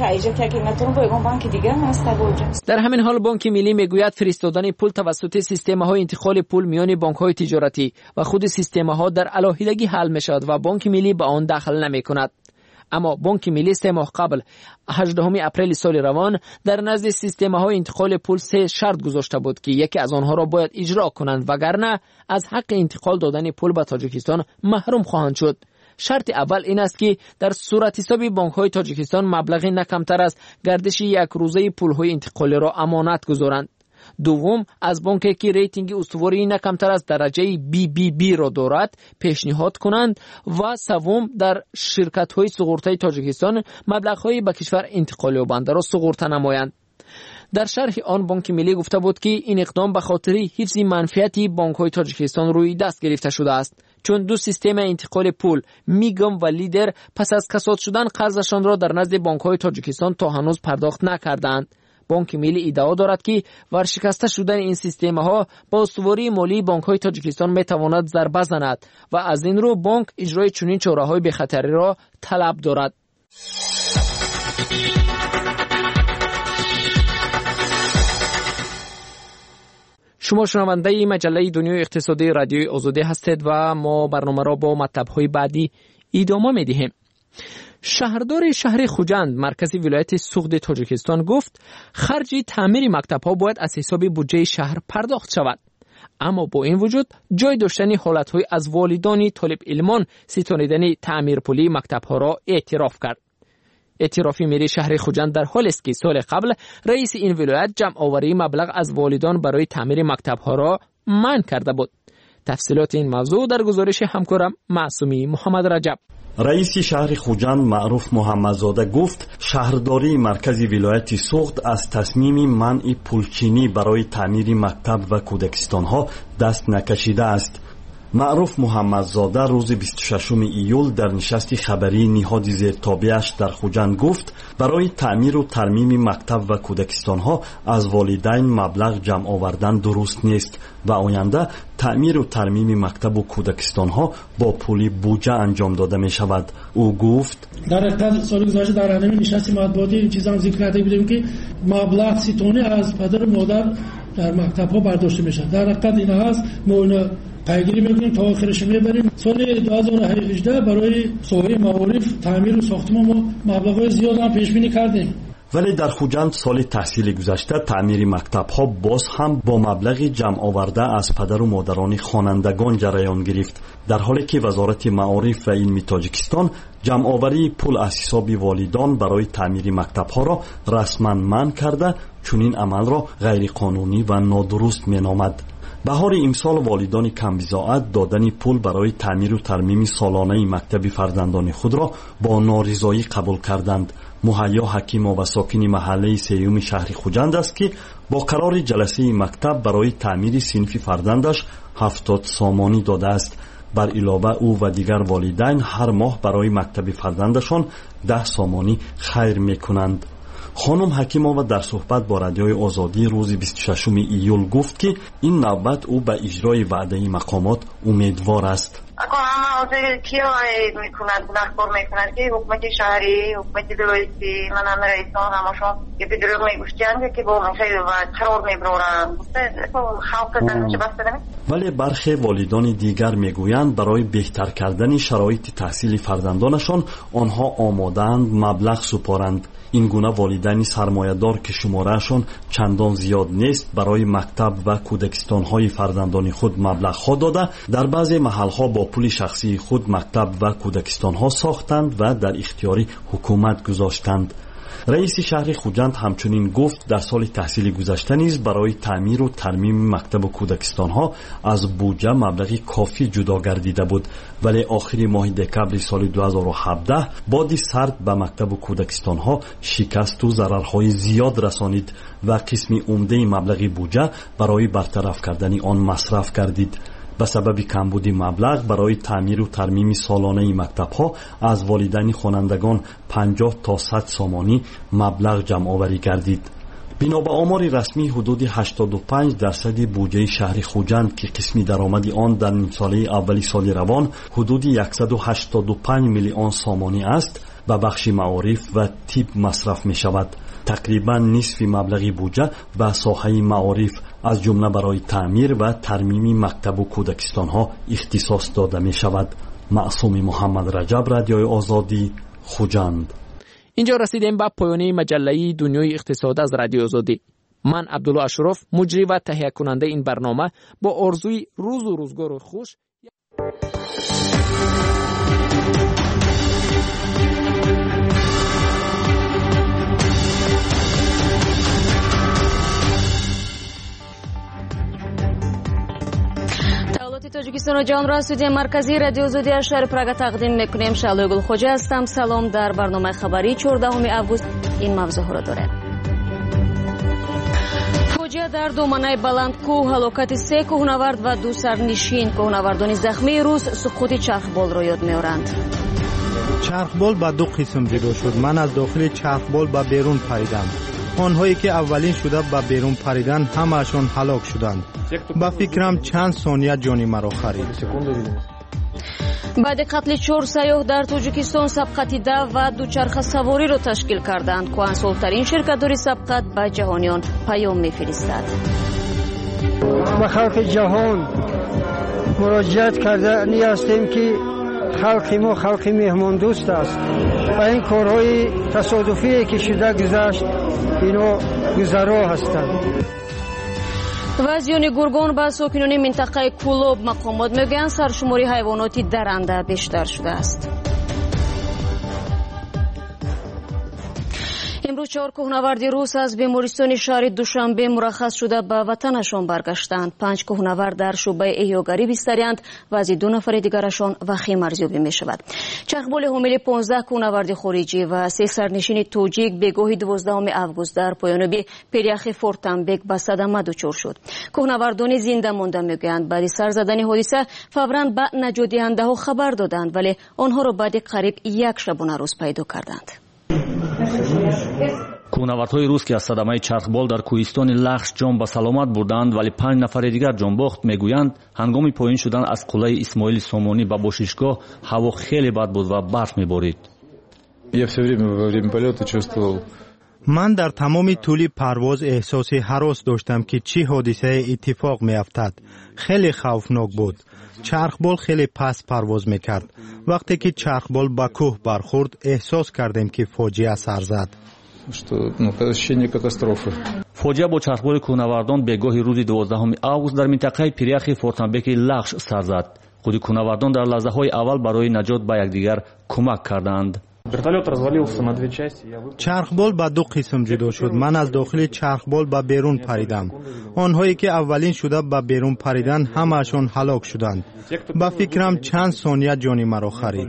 B: در همین حال بانک ملی میگوید فرستادن پول توسط سیستم‌های انتقال پول میان بانک‌های تجارتی و خود سیستم‌ها در علاهیدگی حل می‌شود و بانک ملی به آن دخل نمی‌کند. اما بانک ملی سه ماه قبل هجدهم اپریل سال روان در نزد سیستم‌های انتقال پول سه شرط گذاشته بود که یکی از آنها را باید اجرا کنند وگرنه از حق انتقال دادن پول به تاجیکستان محروم خواهند شد. شرط اول این است که در صورت حساب بانک‌های تاجیکستان مبلغی نه کمتر از گردش یک روزه پول‌های انتقالی را امانت گذارند. دوم، از بانکی که ریتینگ استواری نه کمتر از درجه بی بی بی را دارد پیشنهاد کنند و سوم، در شرکت‌های سقورته تاجیکستان مبلغ‌های به کشور انتقال یابنده را سقورته نمایند. در شرح آن بانک ملی گفته بود که این اقدام به خاطر حفظ منفعت بانک‌های تاجیکستان روی دست گرفته شده است، چون دو سیستم انتقال پول میگم و لیدر پس از کساد شدن قرضشان را در نزد بانک‌های تاجیکستان تا هنوز پرداخت نکردند. بانک ملی ادعا دارد که ورشکسته شدن این سیستم‌ها با استواری مالی بانک‌های تاجیکستان می‌تواند ضربه زند و از این رو بانک اجرای چنین چاره‌های بی‌خطری را طلب دارد. شما شنونده مجله دنیای اقتصادی رادیوی آزادی هستید و ما برنامه را با مطلب‌های بعدی ادامه می‌دهیم. شهردار شهر خوجند مرکزی ولایت سوخت تاجیکستان گفت خرج تعمیر مکتب‌ها باید از حساب بودجه شهر پرداخت شود. اما با این وجود جای داشتن حالت‌های از والدان طالب علمان ستانیدن تعمیر پولی مکتب‌ها را اعتراف کرد. اعترافی مری شهر خوجند در حالی است که سال قبل رئیس این ولایت جمع آوری مبلغ از والدان برای تعمیر مکتب‌ها را منع کرده بود. تفصیلات این موضوع در گزارش همکارم معصومی محمد رجب.
F: رئیس شهر خوجند معروف محمدزاده گفت شهرداری مرکزی ولایت سوخت از تصمیم منع پولچینی برای تعمیر مکتب و کودکستان‌ها دست نکشیده است. معروف محمدزاده روز بیست و ششم ایول در نشست خبری نهاد زیرتابعش در خوجند گفت برای تعمیر و ترمیم مکتب و کودکستان‌ها از والدین مبلغ جمع آوردن درست نیست و آینده تعمیر و ترمیم مکتب و کودکستان‌ها با پول بودجه انجام داده می شود. او گفت
Q: در حقیقت سال گذشته در همین نشست مطبوعاتی این چیزا هم ذکر کرده بودیم که مبلغ سی تونه از پدر و مادر در مکتب‌ها برداشته میشه. در حقیقت این هست ما پیگیری میکنیم تا آخرش میبریم. سال دو هزار و هجده برای ساحه معارف تعمیر و ساختمان ما مبلغ‌های زیاد هم پیش بینی کردیم.
F: ولی در خوجند سال تحصیل گذشته تعمیر مکتب‌ها باز هم با مبلغی جمع آورده از پدر و مادران خوانندگان جریان گرفت، در حالی که وزارت معارف و علم تاجیکستان جمع آوری پول از حساب والدان برای تعمیر مکتب‌ها را رسما منع کرده، چون این عمل را غیر قانونی و نادرست مینامد. بهار امسال والدان کمبزاعت دادن پول برای تعمیر و ترمیم سالانه مکتب فرزندان خود را با نارضایی قبول کردند. مهیا حکیم و ساکن محله سیوم شهر خوجند است که با قرار جلسه مکتب برای تعمیر صنف فرزندش هفتاد سامانی داده است. بر علاوه او و دیگر والدین هر ماه برای مکتب فرزندشان ده سامانی خیر میکنند. خانم حکیمова در صحبت با رادیوی آزادی روز بیست و ششم ایول گفت که این نوبت او به اجرای وعده مقامات امیدوار است.
S: اگه همه آزادی کیا میکنند نخبر میکنند که حکومت شهری، حکومت ولایتی، من هم رئیسان همشون که به دروغ میگوشتند که با خیلی و قرار میبرند. خلق درنچه بسته نمی؟
F: ولی برخی والدان دیگر میگویند برای بهتر کردن شرایط تحصیل فرزندانشان آنها آماده‌اند مبلغ سپارند. این گونه والدین سرمایه‌دار که شمارهشان چندان زیاد نیست برای مکتب و کودکستان‌های فرزندان خود مبلغ‌ها داده در بعضی محل‌ها با پول شخصی خود مکتب و کودکستان‌ها ساختند و در اختیار حکومت گذاشتند. رئیس شهر خوجند همچنین گفت در سال تحصیل گذشته نیز برای تعمیر و ترمیم مکتب و کودکستان‌ها از بودجه مبلغی کافی جدا گردیده بود، ولی آخر ماه دکمبر سال دو هزار و هفده بادی سرد به مکتب و کودکستان‌ها شکست و ضررهای زیاد رسانید و قسمی عمده مبلغ بودجه برای برطرف کردن آن مصرف گردید. به سبب کمبود مبلغ برای تعمیر و ترمیم سالانه مکتب‌ها از والدین خوانندگان پنجاه تا صد سامانی مبلغ جمع آوری گردید. بنا به آمار رسمی حدود هشتاد و پنج درصد بودجه شهر خوجند که قسمی درآمد آن در نیم ساله اولی سال روان حدود صد و هشتاد و پنج میلیون سامانی است به بخش معارف و طب مصرف می شود. تقریبا نصف مبلغ بودجه به ساحه معارف از جمله برای تعمیر و ترمیم مکتب و کودکستان ها اختصاص داده می شود. معصوم محمد رجب، رادیوی آزادی، خوجند.
B: اینجا رسیدیم به پایان مجله دنیای اقتصاد از رادیو آزادی. من عبدالله اشرف، مجری و تهیه کننده این برنامه، با آرزوی روز و روزگار خوش.
A: тоҷикистон ҷаҳонро аз студияи марказии радиои озодии шаҳри прага тақдим мекунем. шалои гулхоҷа ҳастам. салом. дар барномаи хабарии чордаҳуми август ин мавзӯъҳоро дорем. фоҷиа дар доманаи баландкӯҳ, ҳалокати се кӯҳнавард ва ду сарнишин. кӯҳнавардони захмии рус суқути чархболро ёд меоранд.
I: чархбол ба ду қисм ҷудо шуд. ман аз дохили чархбол ба берун паридам. онҳое ки аввалин шуда ба берун париданд ҳамаашон ҳалок шуданд. ба фикрам чанд сония ҷони маро харид.
A: баъди қатли чор сайёҳ дар тоҷикистон сабқати дав ва дучархасавориро ташкил карданд. кӯҳансолтарин ширкатдори сабқат ба ҷаҳониён паём мефиристад.
T: ба халқи ҷаҳон муроҷиат кардани ҳастем ки халқи мо халқи меҳмондӯст аст ва ин корҳои тасодуфие ки шуда гузашт ино гузаро ҳастанд.
A: ва зиёни гургон ба сокинони минтақаи Кӯлоб мақомот мегӯянд саршумори ҳайвоноти дарранда бештар шудааст. имрӯз чаҳор кӯҳнаварди рус аз бемористони шаҳри душанбе мураххас шуда ба ватанашон баргаштанд. панҷ кӯҳнавард дар шӯъбаи эҳёгарӣ бистариянд ва аз ду нафари дигарашон вахим арзёбӣ мешавад. чархболи ҳомили понздаҳ кӯҳнаварди хориҷӣ ва се сарнишини тоҷик бегоҳи дувоздаҳуми август дар поёноби перяхи Фортамбек ба садама дучор шуд. кӯҳнавардони зинда монда мегӯянд баъди сар задани ҳодиса фавран ба наҷотдиҳандаҳо хабар доданд, вале онҳоро баъди қариб як шабона рӯз пайдо карданд.
U: кӯҳнавардҳои рус ки аз садамаи чархбол дар кӯҳистони лахш ҷон ба саломат бурданд, вале панҷ нафари дигар ҷонбохт, мегӯянд ҳангоми поин шудан аз қуллаи Исмоили Сомонӣ ба бошишгоҳ ҳаво хеле бад буд ва барф меборид.
I: ман дар тамоми тӯли парвоз эҳсоси ҳарос доштам ки чӣ ҳодисае иттифоқ меафтад. хеле хавфнок буд. чархбол хеле паст парвоз мекард. вақте ки чархбол ба кӯҳ бархӯрд, эҳсос кардем ки фоҷиа сар зад.
U: фоҷиа бо чархболи кӯҳнавардон бегоҳи рӯзи дувоздаҳуми август дар минтақаи пиряхи Фортамбеки Лахш сар зад. худи кӯҳнавардон дар лаҳзаҳои аввал барои наҷот ба якдигар кӯмак карданд.
I: чархбол ба ду қисм ҷудо шуд. ман аз дохили чархбол ба берун паридам. онҳое ки аввалин шуда ба берун париданд ҳамаашон ҳалок шуданд. ба фикрам чанд сония ҷони маро харид.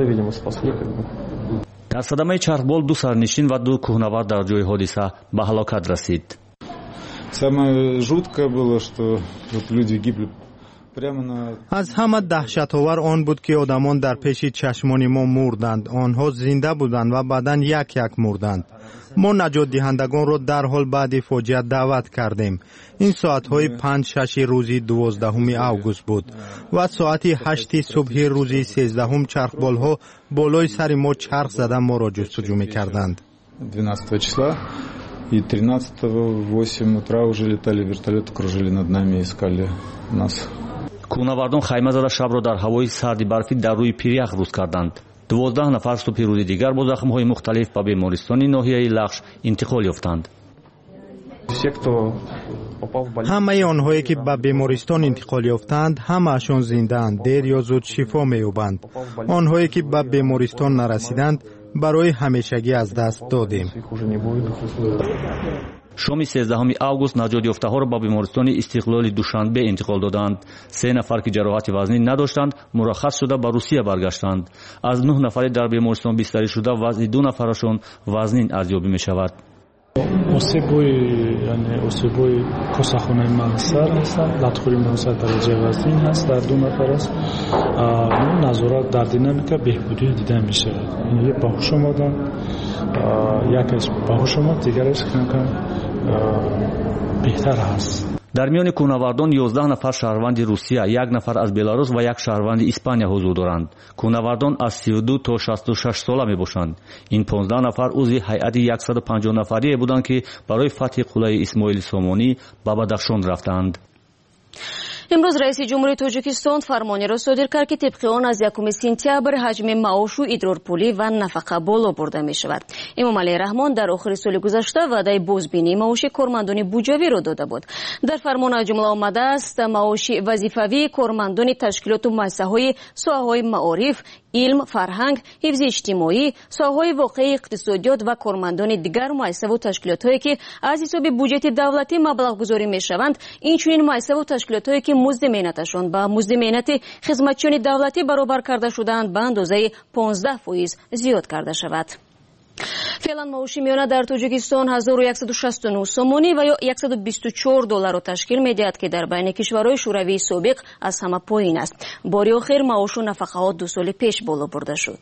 U: дар садамаи чархбол ду сарнишин ва ду кӯҳнавард дар ҷои ҳодиса ба ҳалокат расид.
I: аз ҳама даҳшатовар он буд ки одамон дар пеши чашмони мо мурданд. онҳо зинда буданд ва баъдан як як мурданд. мо наҷотдиҳандагонро дарҳол баъди фоҷиа даъват кардем. ин соатҳои панҷ шаши рӯзи дувоздаҳуми август буд ва соати ҳашти субҳи рӯзи сездаҳум чархболҳо болои сари мо чарх зада моро ҷустуҷӯ мекарданд.
X: двенадцатого числа и тринадцатого в восемь утра уже летали вертолеты, кружили над нами, искали нас.
U: кӯҳнавардон хайма зада шабро дар ҳавои сарди барфӣ дар рӯи пирях рӯз карданд. дувоздаҳ нафар субҳи рӯзи дигар бо захмҳои мухталиф ба бемористони ноҳияи Лахш интиқол ёфтанд.
I: ҳамаи онҳое ки ба бемористон интиқол ёфтанд ҳамаашон зиндаанд. дер ё зуд шифо меёбанд. онҳое ки ба бемористон нарасиданд барои ҳамешагӣ аз даст додем.
U: шоми сездаҳуми август наҷотёфтаҳоро ба бемористони Истиқлоли Душанбе интиқол доданд. се нафар ки ҷароҳати вазнин надоштанд мураххас шуда ба Русия баргаштанд. аз нӯҳ нафари дар бемористон бистарӣ шуда вазъи ду нафарашон вазнин арзёбӣ мешавад.
G: یعنی اسیب‌های کاسخانه منصر هستند، لطخوری منصر درجه وزین هست در دو نفر است. نظارت در دینامیکا بهبودی دیده میشه. این یه باهوش آمدن، یکیش باهوش آمد، دیگرش کم کم بهتر هست.
U: در میان کوهنوردان یازده نفر شهروند روسیه، یک نفر از بلاروس و یک شهروند اسپانیا حضور دارند. کوهنوردان از سی و دو تا شصت و شش ساله میباشند. این پانزده نفر عضو هیئت صد و پنجاه نفری بودند که برای فتح قلعه اسماعیل سامانی به بدخشان رفتند.
A: امروز رئیس جمهوری تاجیکستان فرمانی را صادر کرد که طبق آن از یکم سپتامبر حجم معاش و ادرارپولی و نفقه بالا برده می شود. امام علی رحمان در آخر سال گذشته وعده بازبینی معاش کارمندان بودجوی را داده بود. در فرمان از جمله آمده است معاش وظیفوی کارمندان تشکیلات و مؤسسه‌های ساحه‌های معارف، علم، فرهنگ، حفظ اجتماعی، ساحه‌های واقعی اقتصادیات و کارمندان دیگر مؤسسه و تشکیلات‌هایی که از حساب بودجت دولتی مبلغ گذاری می‌شوند، اینچنین مؤسسه و تشکیلات‌هایی که مزد مهنتشان با مزد مهنت خدمتچیان دولتی برابر کرده شدند به اندازه پانزده فیصد زیاد کرده شود. فعلا معاش میانه در تاجیکستان هزار و صد و شصت و نه سومانی و یا صد و بیست و چهار دلار را تشکیل می‌دهد که در بین کشورهای شوروی سابق از همه پایین است. باری آخر معاش و نفقه‌ها دو سال پیش بالا برده شد.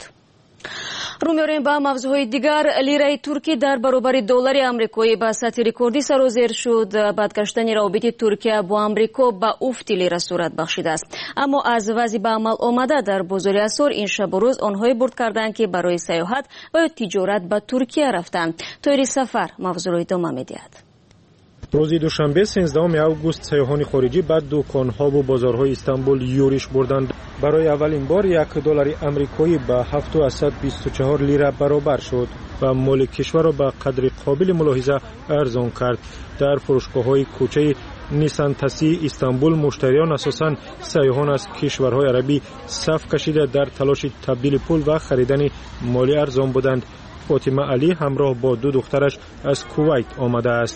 A: رو می‌آوریم به موضوعهای دیگر. لیره ترکی در برابر دلار آمریکایی به سطح رکوردی سرازیر شد. بدگشتن روابط ترکیه با آمریکا به افت لیره صورت بخشیده است. اما از وضع به عمل آمده در بازار اسعار این شب و روز آنهایی برد کردند که برای سیاحت و تجارت به ترکیه رفتند. طاهر سفر موضوع را ادامه می‌دهد.
G: روز دوشنبه سیزدهم اوگوست سیاحان خارجی به دکان‌ها و بازارهای استانبول یورش بردند. برای اولین بار یک دلار آمریکایی به هفت و صد و بیست و چهار لیره برابر شد و مال کشور را به قدر قابل ملاحظه ارزان کرد. در فروشگاه‌های کوچه نیسان تاسی استانبول مشتریان اساساً سیاحان از کشورهای عربی صف کشیده در تلاش تبدیل پول و خریدن مال ارزان بودند. فاطمه علی همراه با دو دخترش از کویت آمده است.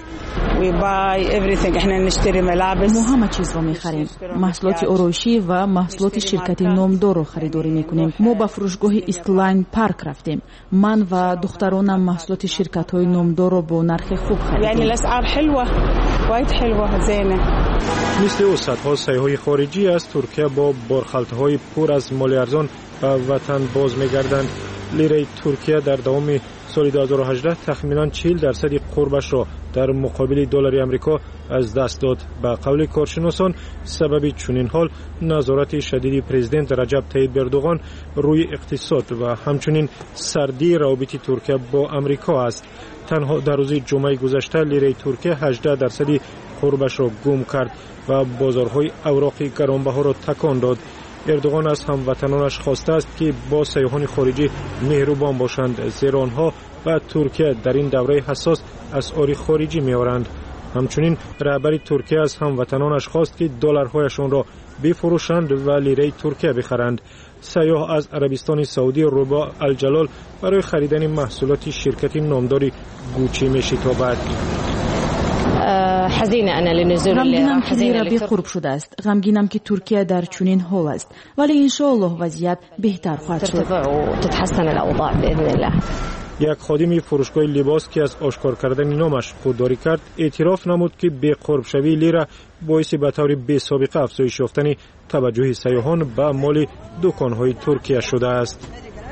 H: ما همه چیز را می‌خریم. محصولات آرایشی و محصولات شرکت نامدار را خریداری می‌کنیم. ما به فروشگاه ایستلاین پارک رفتیم. من و دخترانم محصولات شرکت‌های نامدار را با نرخ خوب خریدیم.
E: یعنی الاسعار حلوه، واید حلوه، زینه.
G: مثل او صدها سیاح خارجی از ترکیه با بارخلط‌های پر از مال ارزان به وطن باز می‌گردند. لیره ترکیه در دوام سال دو هزار و هجده تخمینا چهل درصد قربش را در مقابل دلار آمریکا از دست داد. به قول کارشناسان سبب چنین حال نظارت شدید پرزیدنت رجب طیب اردوغان روی اقتصاد و همچنین سردی روابط ترکیه با آمریکا است. تنها در روز جمعه گذشته لیره ترکیه هجده درصد قربش را گم کرد و بازارهای اوراق گرانبها را تکان داد. اردوغان از هموطنانش خواسته است که با سیاحان خارجی مهربان باشند، زیرا آنها به ترکیه در این دوره حساس اسعار خارجی می‌آورند. همچنین رهبر ترکیه از هموطنانش خواست که دلارهایشان را بفروشند و لیره ترکیه بخرند. سیاح از عربستان سعودی رباع الجلال برای خریدن محصولات شرکت نامداری گوچی می‌شتابد.
H: غمگینم که لیره بی قرب شده است. غمگینم که ترکیه در چنین حال است. ولی انشاءالله وضعیت بهتر خواهد شد.
G: یک خادم فروشگاه لباس که از آشکار کردن نامش خودداری کرد اعتراف نمود که بی قرب شوی لیره باعث به طور بی سابقه افزایش یافتن توجه سیاحان به مال دکان‌های ترکیه شده است.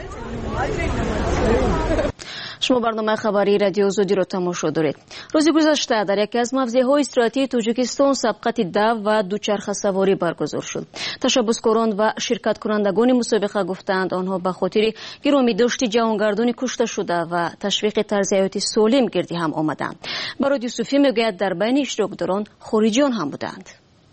A: شما برنامه خبری رادیو آزادی را تماشا دارید. روز گذشته در یکی از موضع‌های استراتژیک تاجیکستان سبقت دو و دوچرخه سواری برگزار شد. تشبثکاران و شرکت کنندگان مسابقه گفتند آنها به خاطر گرامی داشت جهانگردان کشته شده و تشویق طرز حیات سالم گردی هم آمدند. برای یوسفی میگوید در بین اشتراکداران خارجیان هم بودند.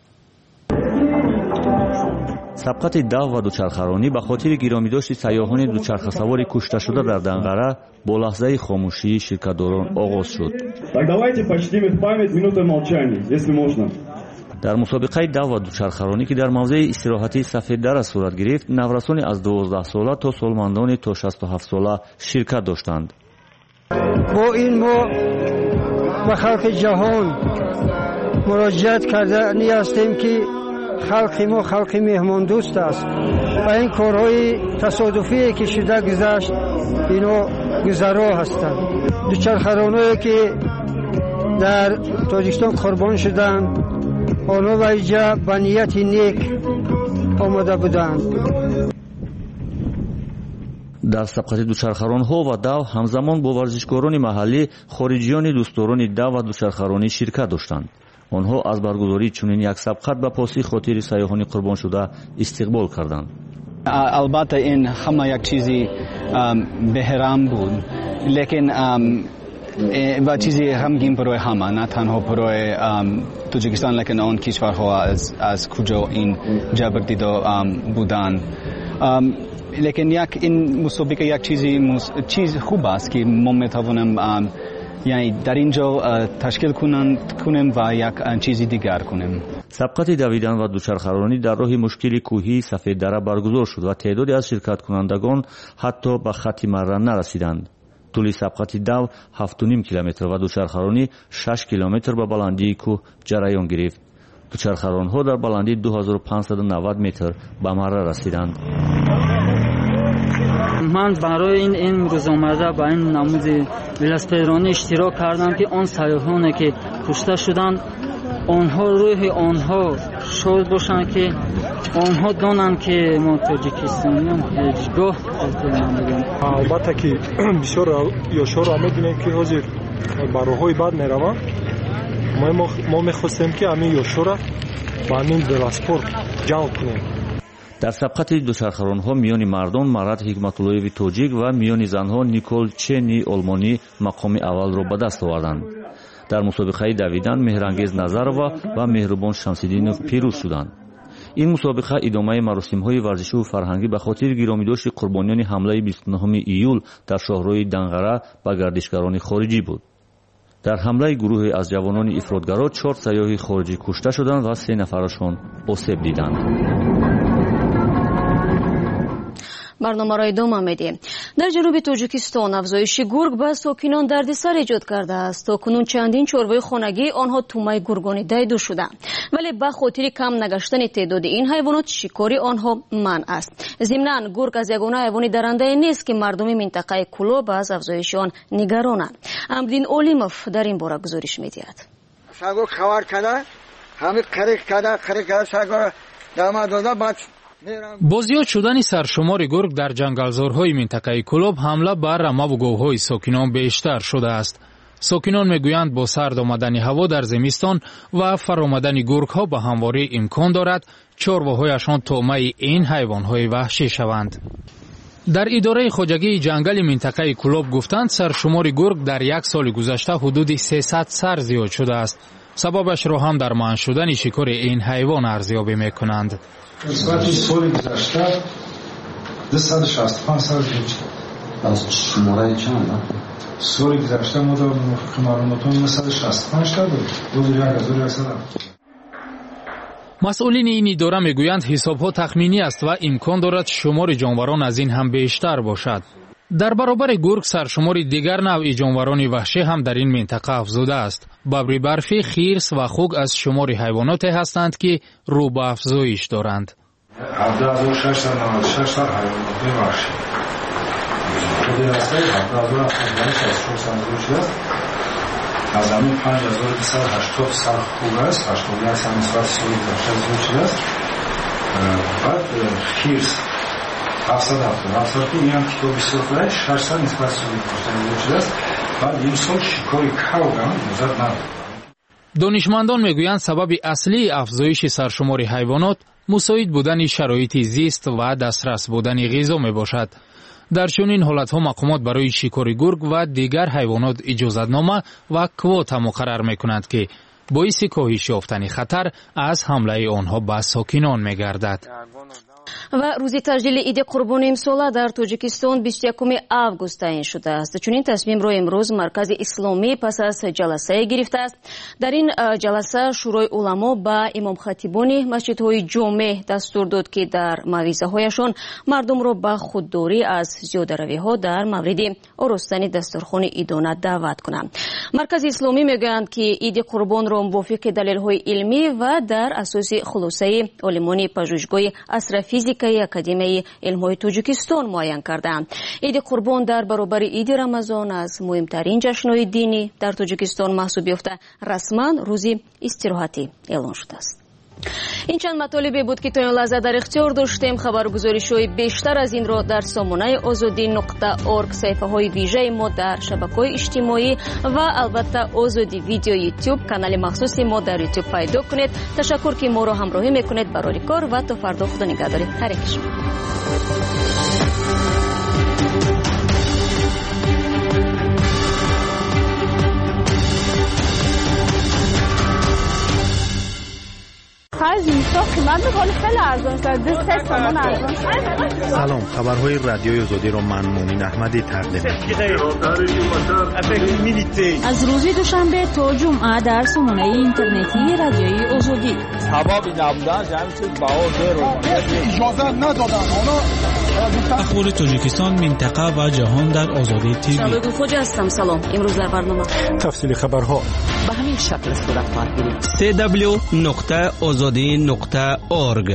U: سبقت دو و دوچرخه‌رانی به خاطر گرامیداشت سیاحان دوچرخه سواری کشته شده در دنقره با لحظه خاموشی شرکت‌داران آغاز شد. در مسابقه دو و دوچرخه‌رانی که در موضع استراحتی سفید در صورت گرفت، نورسان از دوازده ساله تا سالمندان تا شصت و هفت ساله شرکت داشتند.
T: با این ما به خلق جهان مراجعت کردنی هستیم که خلق ما خلق مهمان دوست است و این کارهای تصادفی که شده گذشت اینا گذرا هستند. دوچرخه‌رانایی که در تاجیکستان قربان شدند. آنها و اینجا به نیت نیک آمده بودند.
U: дар сабқати дучархаронҳо ва дав ҳамзамон бо варзишкорони маҳаллӣ хориҷиёни дӯстдорони дав ва дучархаронӣ ширкат доштанд. онҳо аз баргузории чунин як сабқат ба поси хотири сайёҳони қурбоншуда истиқбол карданд.
P: албатта ин ҳама як чизи беҳрам буд, лекин ва чизи ғамгин барои ҳама, на танҳо барои Тоҷикистон, лекин он кишварҳо аз куҷо ин ҷабрдидо буданд. лекин як ин мусобиқа як чизи чиз хуб аст ки мо метавонем яъни дар ин ҷо ташкил кунем ва як чизи дигар кунем.
U: сабқати давидан ва дучархаронӣ дар роҳи мушкили кӯҳии Сафеддара баргузор шуд ва теъдоде аз ширкаткунандагон ҳатто ба хатти марра нарасиданд. тӯли сабқати дав ҳафту ним километр ва дучархаронӣ шаш километр ба баландии кӯҳ ҷараён гирифт. дучархаронҳо дар баландии ду ҳазору панҷсаду навад метр ба марра расиданд.
R: ман барои ин имрӯз омада ба ин намуди велосипедронӣ иштирок кардам ки он сайёҳоне ки кушта шуданд онҳо рӯҳи онҳо шод бошанд ки онҳо донанд ки мо тоҷикистониён ҳеҷгоҳ алтимандагем.
G: албатта ки бисёр ёшҳоро мебинем ки ҳозир ба роҳҳои бад мераванд. мо мехостем ки ҳамин ёшҳоро ба ҳамин велоспорт ҷалб кунем.
U: дар сабқати дучархаронҳо миёни мардон Марат Ҳикматуллоеви тоҷик ва миёни занҳо Никол Чени олмонӣ мақоми аввалро ба даст оварданд. дар мусобиқаи давидан Меҳрангез Назарова ва Меҳрубон Шамсиддинов пирӯз шуданд. ин мусобиқа идомаи маросимҳои варзишиву фарҳангӣ ба хотири гиромидошти қурбониёни ҳамлаи бисту нӯҳуми июл дар шоҳрои Данғара ба гардишгарони хориҷӣ буд. дар ҳамлаи гурӯҳе аз ҷавонони ифротгаро чор сайёҳи хориҷӣ кушта шуданд ва се нафарашон осеб диданд.
A: барномаро идома медиҳем. дар ҷануби Тоҷикистон афзоиши гург ба сокинон дардисар эҷод кардааст. то кунун чандин чорвои хонагӣ онҳо тумаи гургони дайду шуданд, вале ба хотири кам нагаштани теъдоди ин ҳайвонот шикори онҳо манъ аст. зимнан гург аз ягона ҳайвони даррандае нест ки мардуми минтақаи Кулоб аз афзоиши он нигаронанд. Амдин Олимов дар ин бора гузориш медиҳад.
V: саго хабар када ҳами қирик када қирик када саго дама дода баъд
M: бо зиёд шудани саршумори гург дар ҷангалзорҳои минтақаи Кулоб ҳамла ба рамаву говҳои сокинон бештар шудааст. сокинон мегӯянд бо сард омадани ҳаво дар зимистон ва фаромадани гургҳо ба ҳамворӣ имкон дорад чорвоҳояшон тоъмаи ин ҳайвонҳои ваҳшӣ шаванд. дар идораи хоҷагии ҷангали минтақаи Кулоб гуфтанд саршумори гург дар як соли гузашта ҳудуди сесад сар зиёд шудааст. сабабашро ҳам дар манъ шудани шикори ин ҳайвон арзёбӣ мекунанд.
W: нисбати соли гузашта дусад шасту панҷ сар зиёд шуд. аз шумораи чанд? соли гузашта мо дар мувофиқи маълумотон дусад шасту панҷ та буд. ҳозир як ҳазору яксад ҳафтод.
M: масъулини ин идора мегӯянд ҳисобҳо тахминӣ аст ва имкон дорад шумори ҷонварон аз ин ҳам бештар бошад. дар баробари гург саршумори дигар навъи ҷонварони ваҳшӣ ҳам дар ин минтақа афзуда аст. бабри барфӣ, хирс ва хуг аз шумори ҳайвоноте ҳастанд ки рӯ ба афзоиш доранд.
W: ҳафту ҳазору шашсад у навад и шаш та ҳайвоноти ваҳшӣ. худи расаи ҳафту ҳазору ҳафтод и шаст сарзуд шудааст. аз ҳамин панҷ ҳазору дусад و ҳаштод сар хуг аст. ҳаштод и як сар нисбати соли гузашта зиёд шудааст. баъд хирс ҳафтсад و ҳафтод ҳафтсад ки ин ҳам китоб бисёр хурад шашсад нисбати соли гузашта зиёд шудааст. баъд имсол шикори кавг ҳам музад набуд.
M: донишмандон мегӯянд сабаби аслии афзоиши саршумори ҳайвонот мусоид будани шароити зист ва дастрас будани ғизо мебошад. дар чунин ҳолатҳо мақомот барои шикори гург ва дигар ҳайвонот иҷозатнома ва квота муқаррар мекунанд ки боиси коҳиш ёфтани хатар аз ҳамлаи онҳо ба сокинон мегардад.
A: ва рӯзи таҷдили иди қурбони имсола дар Тоҷикистон бисту якуми август таъин шудааст. чунин тасмимро имрӯз маркази исломӣ пас аз ҷаласае гирифтааст. дар ин ҷаласа шӯрои уламо ба имомхатибони масҷидҳои ҷомеъ дастур дод ки дар мавъизаҳояшон мардумро ба худдорӣ аз зиёдаравиҳо дар мавриди оростани дастурхони идона даъват кунанд. маркази исломӣ мегӯянд ки иди қурбонро мувофиқи далелҳои илмӣ ва дар асоси хулосаи олимони пажӯҳишгоҳи Асрафи فیزیکایی اکادمیای علم‌های تاجیکستان معین کردند. عید قربان در برابر عید رمضان از مهمترین جشن‌های دینی در تاجیکستان محسوب یافته رسما روزی استراحتی اعلان شده است. این چند مطالبی بود که تا این لحظه در اختیار داشتیم. خبرگزاری‌های بیشتر از این را در سامانه آزادی نقطه اورگ، صفحه‌های ویژه ما در شبکه‌های اجتماعی و البته آزادی ویدیو یوتیوب کانال مخصوص ما در یوتیوب پیدا کنید. تشکر که ما را همراهی میکنید. برای کار و تا فردا خدا نگهدار. ترکش
I: سلام، خبرهای رادیوی آزادی را من مومن احمدی تقدیم می‌کنم.
H: از روز دوشنبه تا جمعه در سامانه اینترنتی رادیوی آزادی.
C: حباب نبودن جمعی چیز باور رو اجازه ندادن.
O: اخبار تاجیکستان، منطقه و جهان در آزادی تیوی.
A: شباب خوش هستم. سلام. امروز در برنامه
G: تفصیل خبرها
D: به همین شکل صورت خواهد گرفت. دبلیو دبلیو دبلیو نقطه آزادی نقطه اورگ.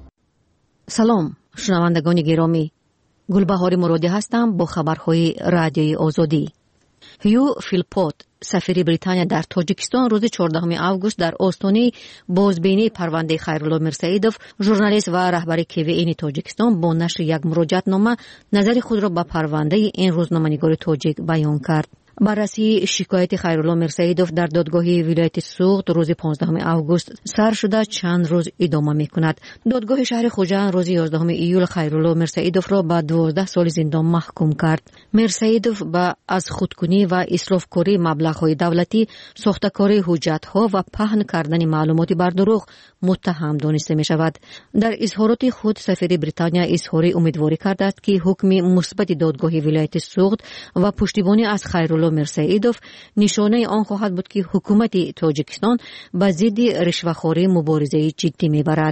J: سلام شنوندگان گرامی، گلبهار مرادی هستم با خبرهای رادیوی آزادی. هیو فیلپوت، سفیر بریتانیا در تاجیکستان، روز چهاردهم آگوست در آستانه بازبینی پرونده خیرالله میرساییدوف، ژورنالیست و رهبر کیوی‌ای تاجیکستان، با نشر یک مراجعتنامه نظر خود را به پرونده این روزنامه‌نگار تاجیک بیان کرد. بررسی شکایت خیرالله میرساییدوف در دادگاه ولایت سوخت روز پانزدهم آگوست سر شده چند روز ادامه می‌کند. دادگاه شهر خوجند روز یازدهم ایول خیرالله میرساییدوف را به دوازده سال زندان محکوم کرد. میرساییدوف به از خودکنی و اسرافکاری مبلغ‌های دولتی، ساخته‌کاری حجت‌ها و پهن کردن معلومات بر دروغ متهم دانسته می‌شود. در اظهارات خود سفیر بریتانیا اظهار امیدواری کرده است که حکم مثبت دادگاه ولایت سوخت و پشتیبانی از خیرالله میرساییدوف نشانه آن خواهد بود که حکومت تاجیکستان با ضد رشوه‌خوری مبارزه جدی می‌برد.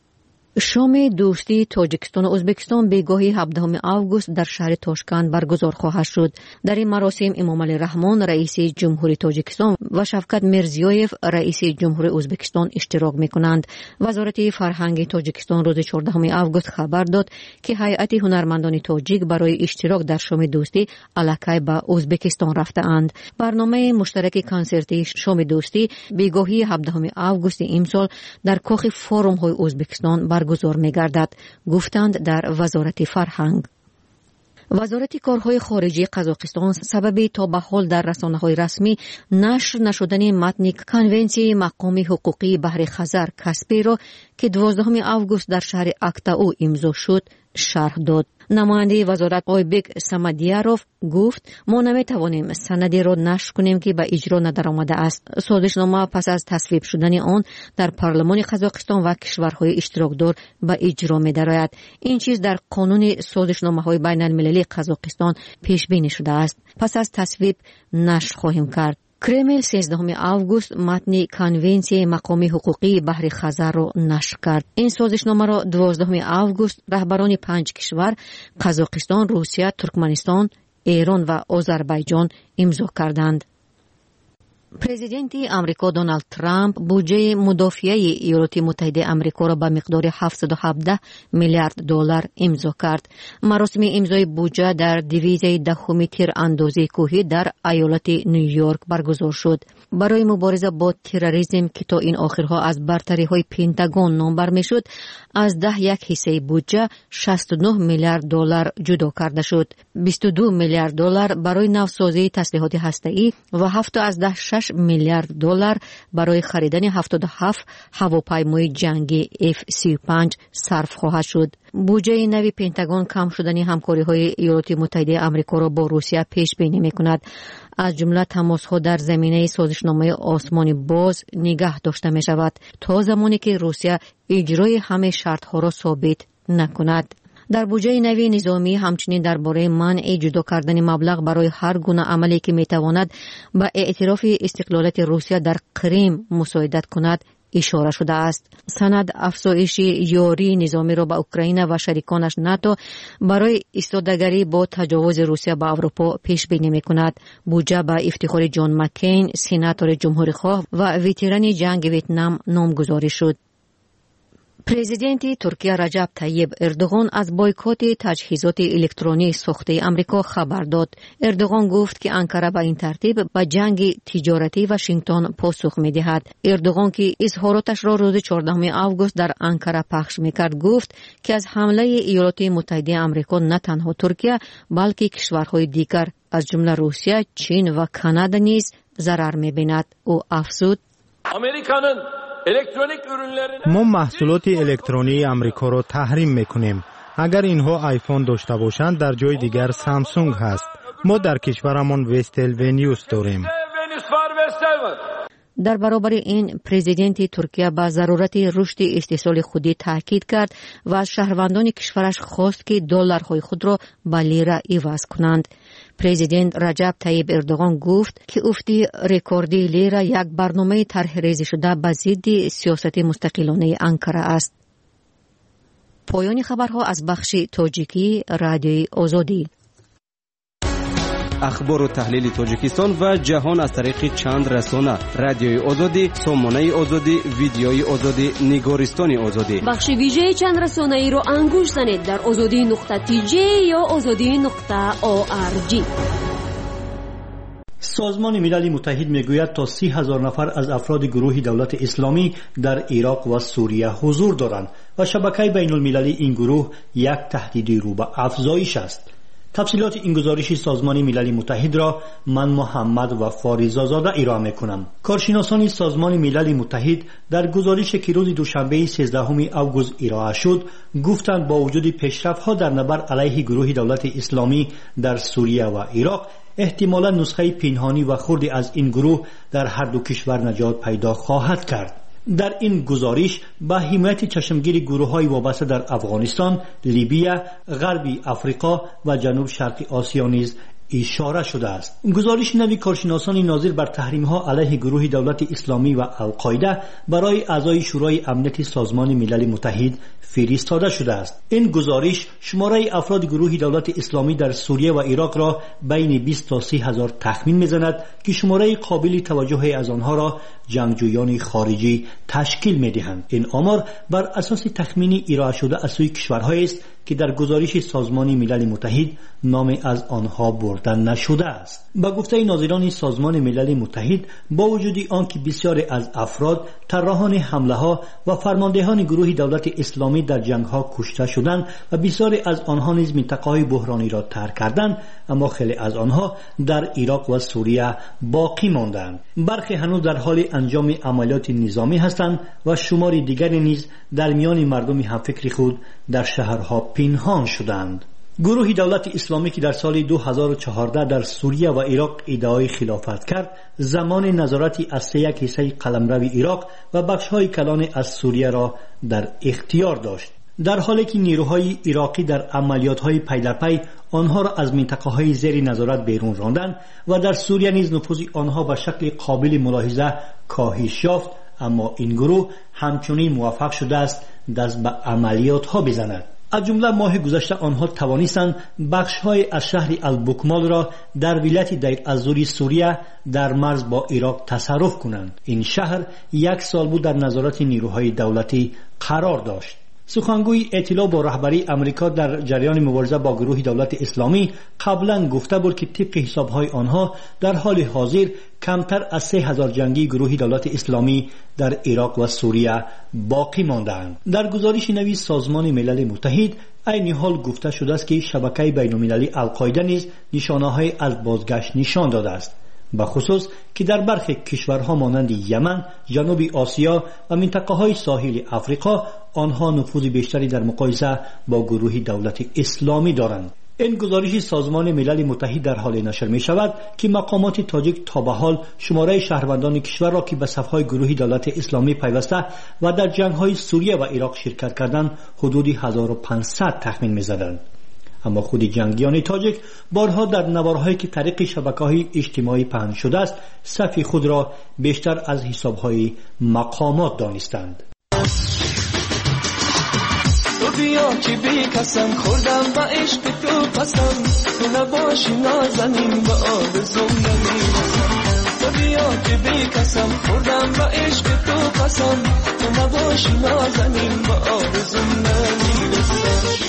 J: شام دوستی تاجیکستان و ازبکستان به گاهی هفدهم آگوست در شهر تاشکند برگزار خواهد شد. در این مراسم امامعلی رحمان رئیس جمهوری تاجیکستان و شفقت میرزیویف رئیس جمهوری ازبکستان اشتراک می‌کنند. وزارت فرهنگ تاجیکستان روز چهاردهم آگوست خبر داد که هیئت هنرمندان تاجیک برای اشتراک در شام دوستی الکی به ازبکستان رفته‌اند. برنامه مشترک کنسرتی شام دوستی به گاهی هفدهم آگوست امسال در کاخ فورum‌های ازبکستان بر گزار می‌گردد، گفتند در وزارت فرهنگ. وزارت کارهای خارجی قزاقستان سبب تا به حال در رسانه‌های رسمی نشر نشدن متن کنونسیون مقام حقوقی بحر خزر کسپی را که دوازدهم آگوست در شهر اکتائو امضا شد شرح داد. نماینده وزارت آیبک سمدیاروف گفت ما نمیتوانیم سندی را نشر کنیم که به اجرا ندرآمده است. سازشنامه پس از تصویب شدن آن در پارلمان قزاقستان و کشورهای اشتراکدار به اجرا می‌دارد. این چیز در قانون سازشنامه‌های بین المللی قزاقستان پیش بینی شده است. پس از تصویب نشر خواهیم کرد. کرمل سیزدهم آگوست متن کنونسیون مقام حقوقی بحر خزر را نشر کرد. این سازشنامه را دوازدهم آگوست رهبران پنج کشور قزاقستان، روسیه، ترکمنستان، ایران و آذربایجان امضا کردند. پرزیدنت امریکا دونالد ترامپ بودجه مدافعه ایالات متحده آمریکا را به مقدار هفتصد و هفده میلیارد دلار امضا کرد. مراسم امضای بودجه در دیویژن دهم تیراندازی کوهی در ایالت نیویورک برگزار شد. برای مبارزه با تروریسم که تا این آخرها از برتری‌های پنتاگون نام بر می‌شد، از ده یک حصه بودجه شصت و نه میلیارد دلار جدا کرده شد. بیست و دو میلیارد دلار برای نوسازی تسلیحات هسته‌ای و هفت از ده شش میلیارد دلار برای خریدن هفتاد و هفت هواپیمای جنگی اف سی و پنج صرف خواهد شد. بودجه نوی پنتاگون کم شدن همکاری‌های ایالات متحده آمریکا را با روسیه پیش بینی می‌کند. از جمله تماس‌ها در زمینه سازشنامه آسمانی باز نگاه داشته می‌شود تا زمانی که روسیه اجرای همه شرط‌ها را ثابت نکند. در بودجه نوی نظامی همچنین درباره منع جدا کردن مبلغ برای هر گونه عملی که می‌تواند به اعتراف استقلالیت روسیه در کریم مساعدت کند اشاره شده است. سند افزایش یاری نظامی را به اوکراین و شریکانش ناتو برای ایستادگی با تجاوز روسیه به اروپا پیش بینی می‌کند. بودجه به افتخار جان مکین، سناتور جمهوری‌خواه و ویتران جنگ ویتنام نامگذاری شد. президенти Туркия Раджаб Таyyib Эрдоган аз бойкоти таҷҳизоти электронии сохтаи Амрико хабар дод. Эрдоган гуфт, ки Анкара ба ин тартиб ба ҷанги тиҷоратии Вашингтон посух медиҳад. Эрдоган, ки изҳороташро рӯзи чордаҳуми август дар Анкара пахш мекард, гуфт, ки аз ҳамлаи Иёлоти Муттаҳидаи Амрико на танҳо Туркия, балки кишварҳои дигар аз ҷумла Русия, Чин ва Канада низ зарар мебинад. Ӯ афзуд:
K: Американың
I: ما محصولات الکترونی امریکا را تحریم میکنیم. اگر اینها آیفون داشته باشند در جای دیگر سامسونگ هست. ما در کشورمان وستل ونیوس داریم.
J: در برابر این پرزیدنت ترکیه با ضرورت رشد استحصال خودی تاکید کرد و از شهروندان کشورش خواست که دلارهای خود را به لیره عوض کنند. پرزیدنت رجب طیب اردوغان گفت که افتی رکوردی لیره یک برنامه طرح ریزی شده به ضد سیاست مستقلانه انکره است. پایان خبرها از بخش تاجیکی رادیوی آزادی.
D: اخبار و تحلیل تاجیکستان و جهان از طریق چند رسانه: رادیوی آزادی، سامانه آزادی، ویدیوی آزادی، نگارستان آزادی.
A: بخش ویژه چند رسانه ای رو انگوش زنید در آزادی نقطه تی جی یا آزادی نقطه او آر جی.
L: سازمان ملل متحد میگوید تا سی هزار نفر از افراد گروه دولت اسلامی در عراق و سوریه حضور دارند و شبکه بین المللی این گروه یک تهدید رو به افزایش است. تفصیلات این گزارش سازمان ملل متحد را من محمد و فاریزاده ارائه میکنم. کارشناسان سازمان ملل متحد در گزارشی که روز دوشنبه سیزدهم اوگوست ارائه شد گفتند با وجود پیشرفت‌ها در نبرد علیه گروه دولت اسلامی در سوریه و عراق، احتمالاً نسخه پنهانی و خردی از این گروه در هر دو کشور نجات پیدا خواهد کرد. در این گزارش به حمایت چشمگیر گروه‌های وابسته در افغانستان، لیبی، غربی افریقا و جنوب شرقی آسیا نیز اشاره شده است. گزارش نوی کارشناسان ناظر بر تحریم‌ها علیه گروه دولت اسلامی و القاعده برای اعضای شورای امنیت سازمان ملل متحد فرستاده شده است. این گزارش شماره افراد گروه دولت اسلامی در سوریه و عراق را بین بیست تا سی هزار تخمین می‌زند که شماره قابل توجهی از آنها را جنگجویان خارجی تشکیل می‌دهند. این آمار بر اساس تخمینی ارائه شده از سوی کشورهایی است که در گزارش سازمان ملل متحد نام از آنها برده نشده است. با گفته ناظران سازمان ملل متحد، با وجود آنکه بسیاری از افراد، طراحان حمله‌ها و فرماندهان گروه دولت اسلامی در جنگ‌ها کشته شدند و بسیاری از آنها نیز منطقه‌های بحرانی را ترک کردند، اما خیلی از آنها در عراق و سوریه باقی ماندند. برخی هنوز در حال انجام عملیات نظامی هستند و شماری دیگری نیز در میان مردم همفکر خود در شهرها پنهان شدند. گروه دولت اسلامی که در سال دو هزار و چهارده در سوریه و عراق ادعای خلافت کرد، زمان نظارتی از سه یک حصه قلمرو عراق و بخش‌های کلان از سوریه را در اختیار داشت، در حالی که نیروهای عراقی در عملیات‌های پی در پی آنها را از منطقه‌های زیر نظارت بیرون راندند و در سوریه نیز نفوذ آنها به شکل قابل ملاحظه کاهش یافت، اما این گروه همچنین موفق شده است دست به عملیات‌ها بزند. از جمله ماه گذشته آنها توانستند بخش‌های از شهر البکمال را در ولایت دیر الزور سوریه در مرز با عراق تصرف کنند. این شهر یک سال بود در نظارت نیروهای دولتی قرار داشت. سخنگوی اطلاع با رهبری امریکا در جریان مبارزه با گروه دولت اسلامی قبلا گفته بود که طبق حسابهای آنها در حال حاضر کمتر از سه هزار جنگی گروه دولت اسلامی در عراق و سوریه باقی ماندند. در گزارش نوی سازمان ملل متحد عین حال گفته شده است که شبکه بین المللی القاعده نیز نشانه‌های از بازگشت نشان داده است، به خصوص که در برخی کشورها مانند یمن، جنوب آسیا و منطقه‌های ساحل افریقا آنها نفوذ بیشتری در مقایسه با گروه دولت اسلامی دارند. این گزارش سازمان ملل متحد در حال نشر می شود که مقامات تاجیک تا به حال شماره شهروندان کشور را که به صفهای گروه دولت اسلامی پیوسته و در جنگ‌های سوریه و عراق شرکت کردند حدود هزار و پانصد تخمین می زدند. اما خود جنگیان تاجیک بارها در نوارهایی که طریق شبکه‌های اجتماعی پهن شده است صف خود را بیشتر از حساب‌های مقامات دانستند.
N: تو بیا که بی کسم خوردم با عشق تو قسم، تو نباشی نازنین با آرزوم نمیرسم. تو بیا که بی کسم خوردم با عشق تو قسم تو نباشی نازنین با آرزوم نمیرسم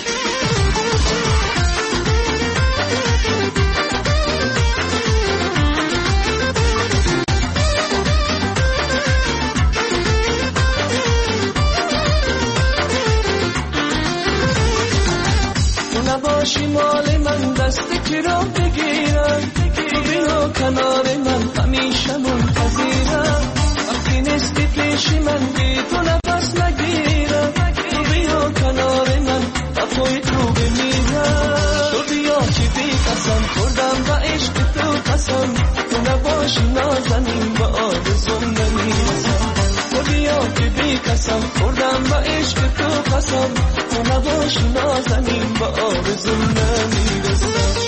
N: نباشی مال من دست کی را بگیرم تو بیا کنار من همیشه منتظرم وقتی نیستی پیشی من بی تو نفس نگیرم تو بیا کنار من با توی تو بمیرم تو بیا که بی قسم خوردم با عشق تو قسم تو نباشی نازنین با آرزوم نمیرسم تو بیا که بی قسم خوردم با عشق تو قسم تو نباشی نازنین با آرزوم نمیرسم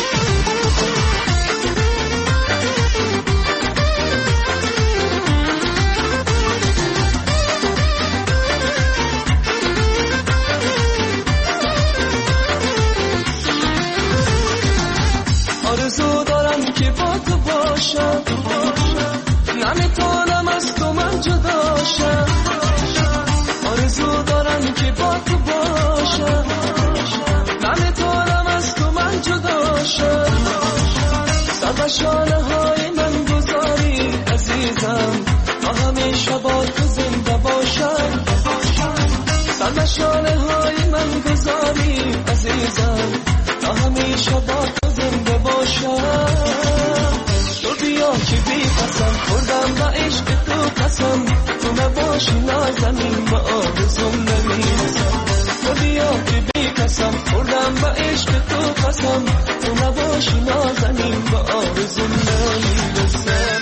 N: آرزو دارم که با تو باشم نمیتونم از تو من جدا شم آرزو دارم که با تو باشم نمیتونم از تو من جدا شم سر شانه های من گذاری عزیزم تا همیشه با تو زنده باشم سر شانه های من گذاری عزیزم تا همیشه با تو زنده باشم تو بیا که بی قسم خوردم با عشق تو قسم تو نباشی نازنین با آرزوم نمیرسم تو بیا که بی قسم خوردم با عشق تو قسم تو نباشی نازنین با آرزوم نمیرسم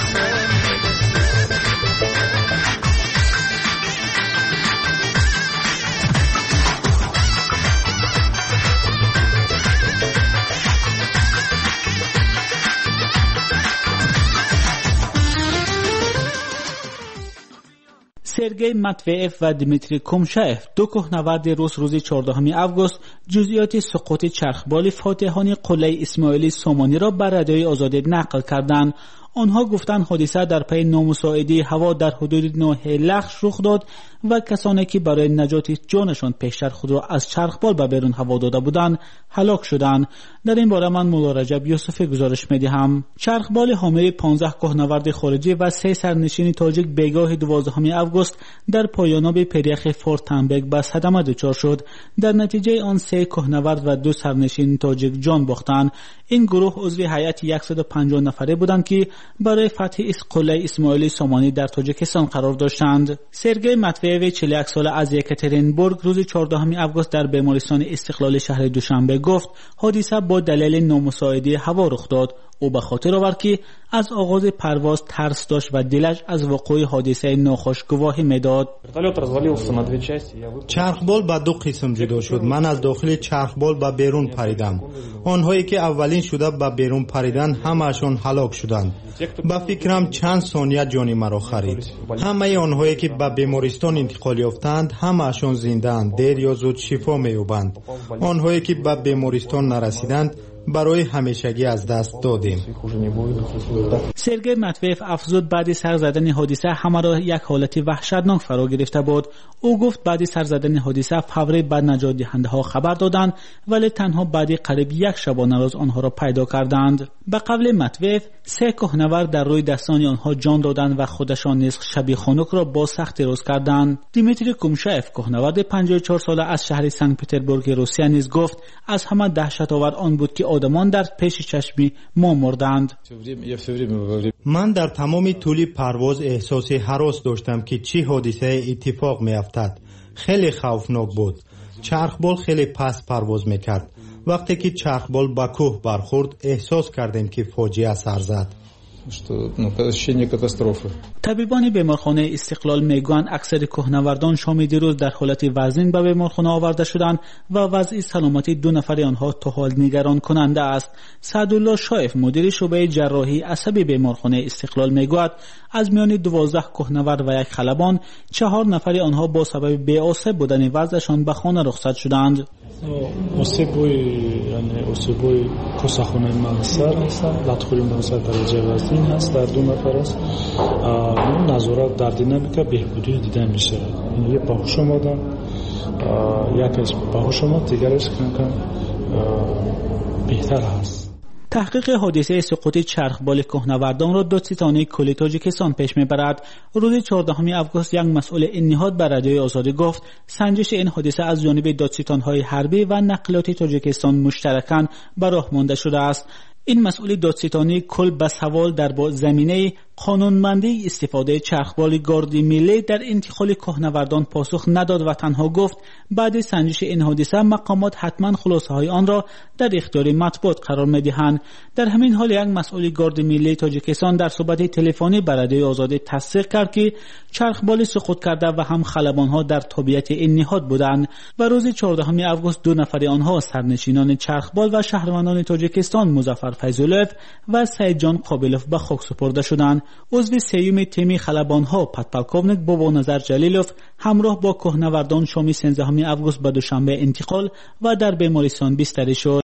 O: سرگئی متویف و دیمیتری کومشایف دو کوهنورد روس روز چهاردهم آگوست جزئیات سقوط چرخبال فاتحان قلعه اسماعیلی سومانی را بر رادیوی آزادی نقل کردند. آنها گفتند حادثه در پی نامساعدی هوا در حدود ناحیه لخش رخ داد و کسانی که برای نجات جانشان پیشتر خود را از چرخبال به بیرون هوا داده بودند هلاک شدند. در این باره من مولا رجب یوسفی گزارش می‌دهم. چرخبال حامل پانزده کوهنورد خارجی و سه سرنشین تاجیک بیگاه دوازدهم آگوست در پایاناب پیریخ فورت تنبک به صدمه دچار شد. در نتیجه آن سه کوهنورد و دو سرنشین تاجیک جان باختند. این گروه عضو هیئت صد و پنجاه نفره بودند که برای فتح قلعه اسماعیلی سومانی در تاجیکستان قرار داشتند. سرگئی متویف چهل و یک ساله از یکاترینبورگ روز چهاردهم آگوست در بیمارستان استقلال شهر دوشنبه گفت حادثه با دلیل نامساعدی هوا رخ داد. او به خاطر آورد که از آغاز پرواز ترس داشت و دلش از وقوع حادثه ناخوشگواهی میداد.
I: چرخبال به دو قسم جدا شد. من از داخل چرخبال به بیرون پریدم. آنهایی که اولین شده به بیرون پریدن همه‌شان هلاک شدند. به فکرم چند ثانیه جان مرا خرید. همه آنهایی که به بیمارستان انتقال یافتند همه‌شان زنده اند. دیر یا زود شفا می‌یابند. آنهایی که به بیمارستان نرسیدند برای همیشگی از دست دادیم.
O: سرگئی متویف افزود بعد سر زدن حادثه همه را یک حالت وحشتناک فرا گرفته بود. او گفت بعد سر زدن حادثه فوری به نجات دهنده ها خبر دادند ولی تنها بعد قریب یک شبانه روز آنها را پیدا کردند. به قول متویف سه کوهنورد در روی دستان آنها جان دادند و خودشان نیز شبیه خنک را با سختی روز کردند. دیمیتری کومشایف کوهنورد پنجاه و چهار ساله از شهر سنت پترزبورگ روسیه نیز گفت از همه دهشت‌آور آن بود که آدمان در پیش چشمی ما مردند.
I: من در تمام طول پرواز احساس هراس داشتم که چه حادثه اتفاق میافتد. خیلی خوفناک بود. چرخبال خیلی پست پرواز میکرد. وقتی که چرخبال به کوه برخورد احساس کردیم که فاجعه سر زد.
O: طبیبان بیمارخانه استقلال میگویند اکثر کوهنوردان شام دیروز در حالت وزین به بیمارخانه آورده شدند و وضع سلامتی دو نفر آنها تا حال نگران کننده است. سعدالله شایف مدیر شعبه جراحی عصبی بیمارخانه استقلال میگوید از میان دوازده کوهنورد و یک خلبان چهار نفر آنها با سبب بی‌آسیب بودن وضعشان به خانه رخصت شدند.
G: осебои яъне осебои косахонаи мағсар ҳастанд латхӯри мағсар дараҷаи вазнин این هست در دو نفر است. نظارت در دینامیکا بهبودی دیده میشه. یه باهوش آمدن، یکیش باهوش آمد، دیگرش کم کم بهتر هست.
O: تحقیق حادثه سقوط چرخبال کهنوردان را دادستانی کل تاجیکستان پیش میبرد. روز چهاردهم آگوست یک مسئول این نهاد به رادیوی آزادی گفت سنجش این حادثه از جانب دادستان‌های حربی و نقلات تاجیکستان مشترکاً به راه مانده شده است. این مسئول دادستانی کل به سوال در با زمینه قانونمندی استفاده چرخبال گاردی ملی در انتقال کهنوردان پاسخ نداد و تنها گفت بعد سنجش این حادثه مقامات حتما خلاصه های آن را در اختیار مطبوعات قرار میدهند. در همین حال یک مسئول گارد ملی تاجیکستان در صحبت تلفنی به رادیوی آزادی تصدیق کرد که چرخبال سقوط کرده و هم خلبان ها در تابعیت این نهاد بودند و روز چهاردهم آگوست دو نفر آنها سرنشینان چرخبال و شهروندان تاجیکستان مظفر فیضولوف و سعید جان قابلوف به خاک سپرده شدند. عضو سیوم تیم خلبان‌ها پادپالکوونیک بابا نظر جلیلوف همراه با کهنوردان شام سیزدهم آگوست به دوشنبه انتقال و در بیمارستان بستری شد.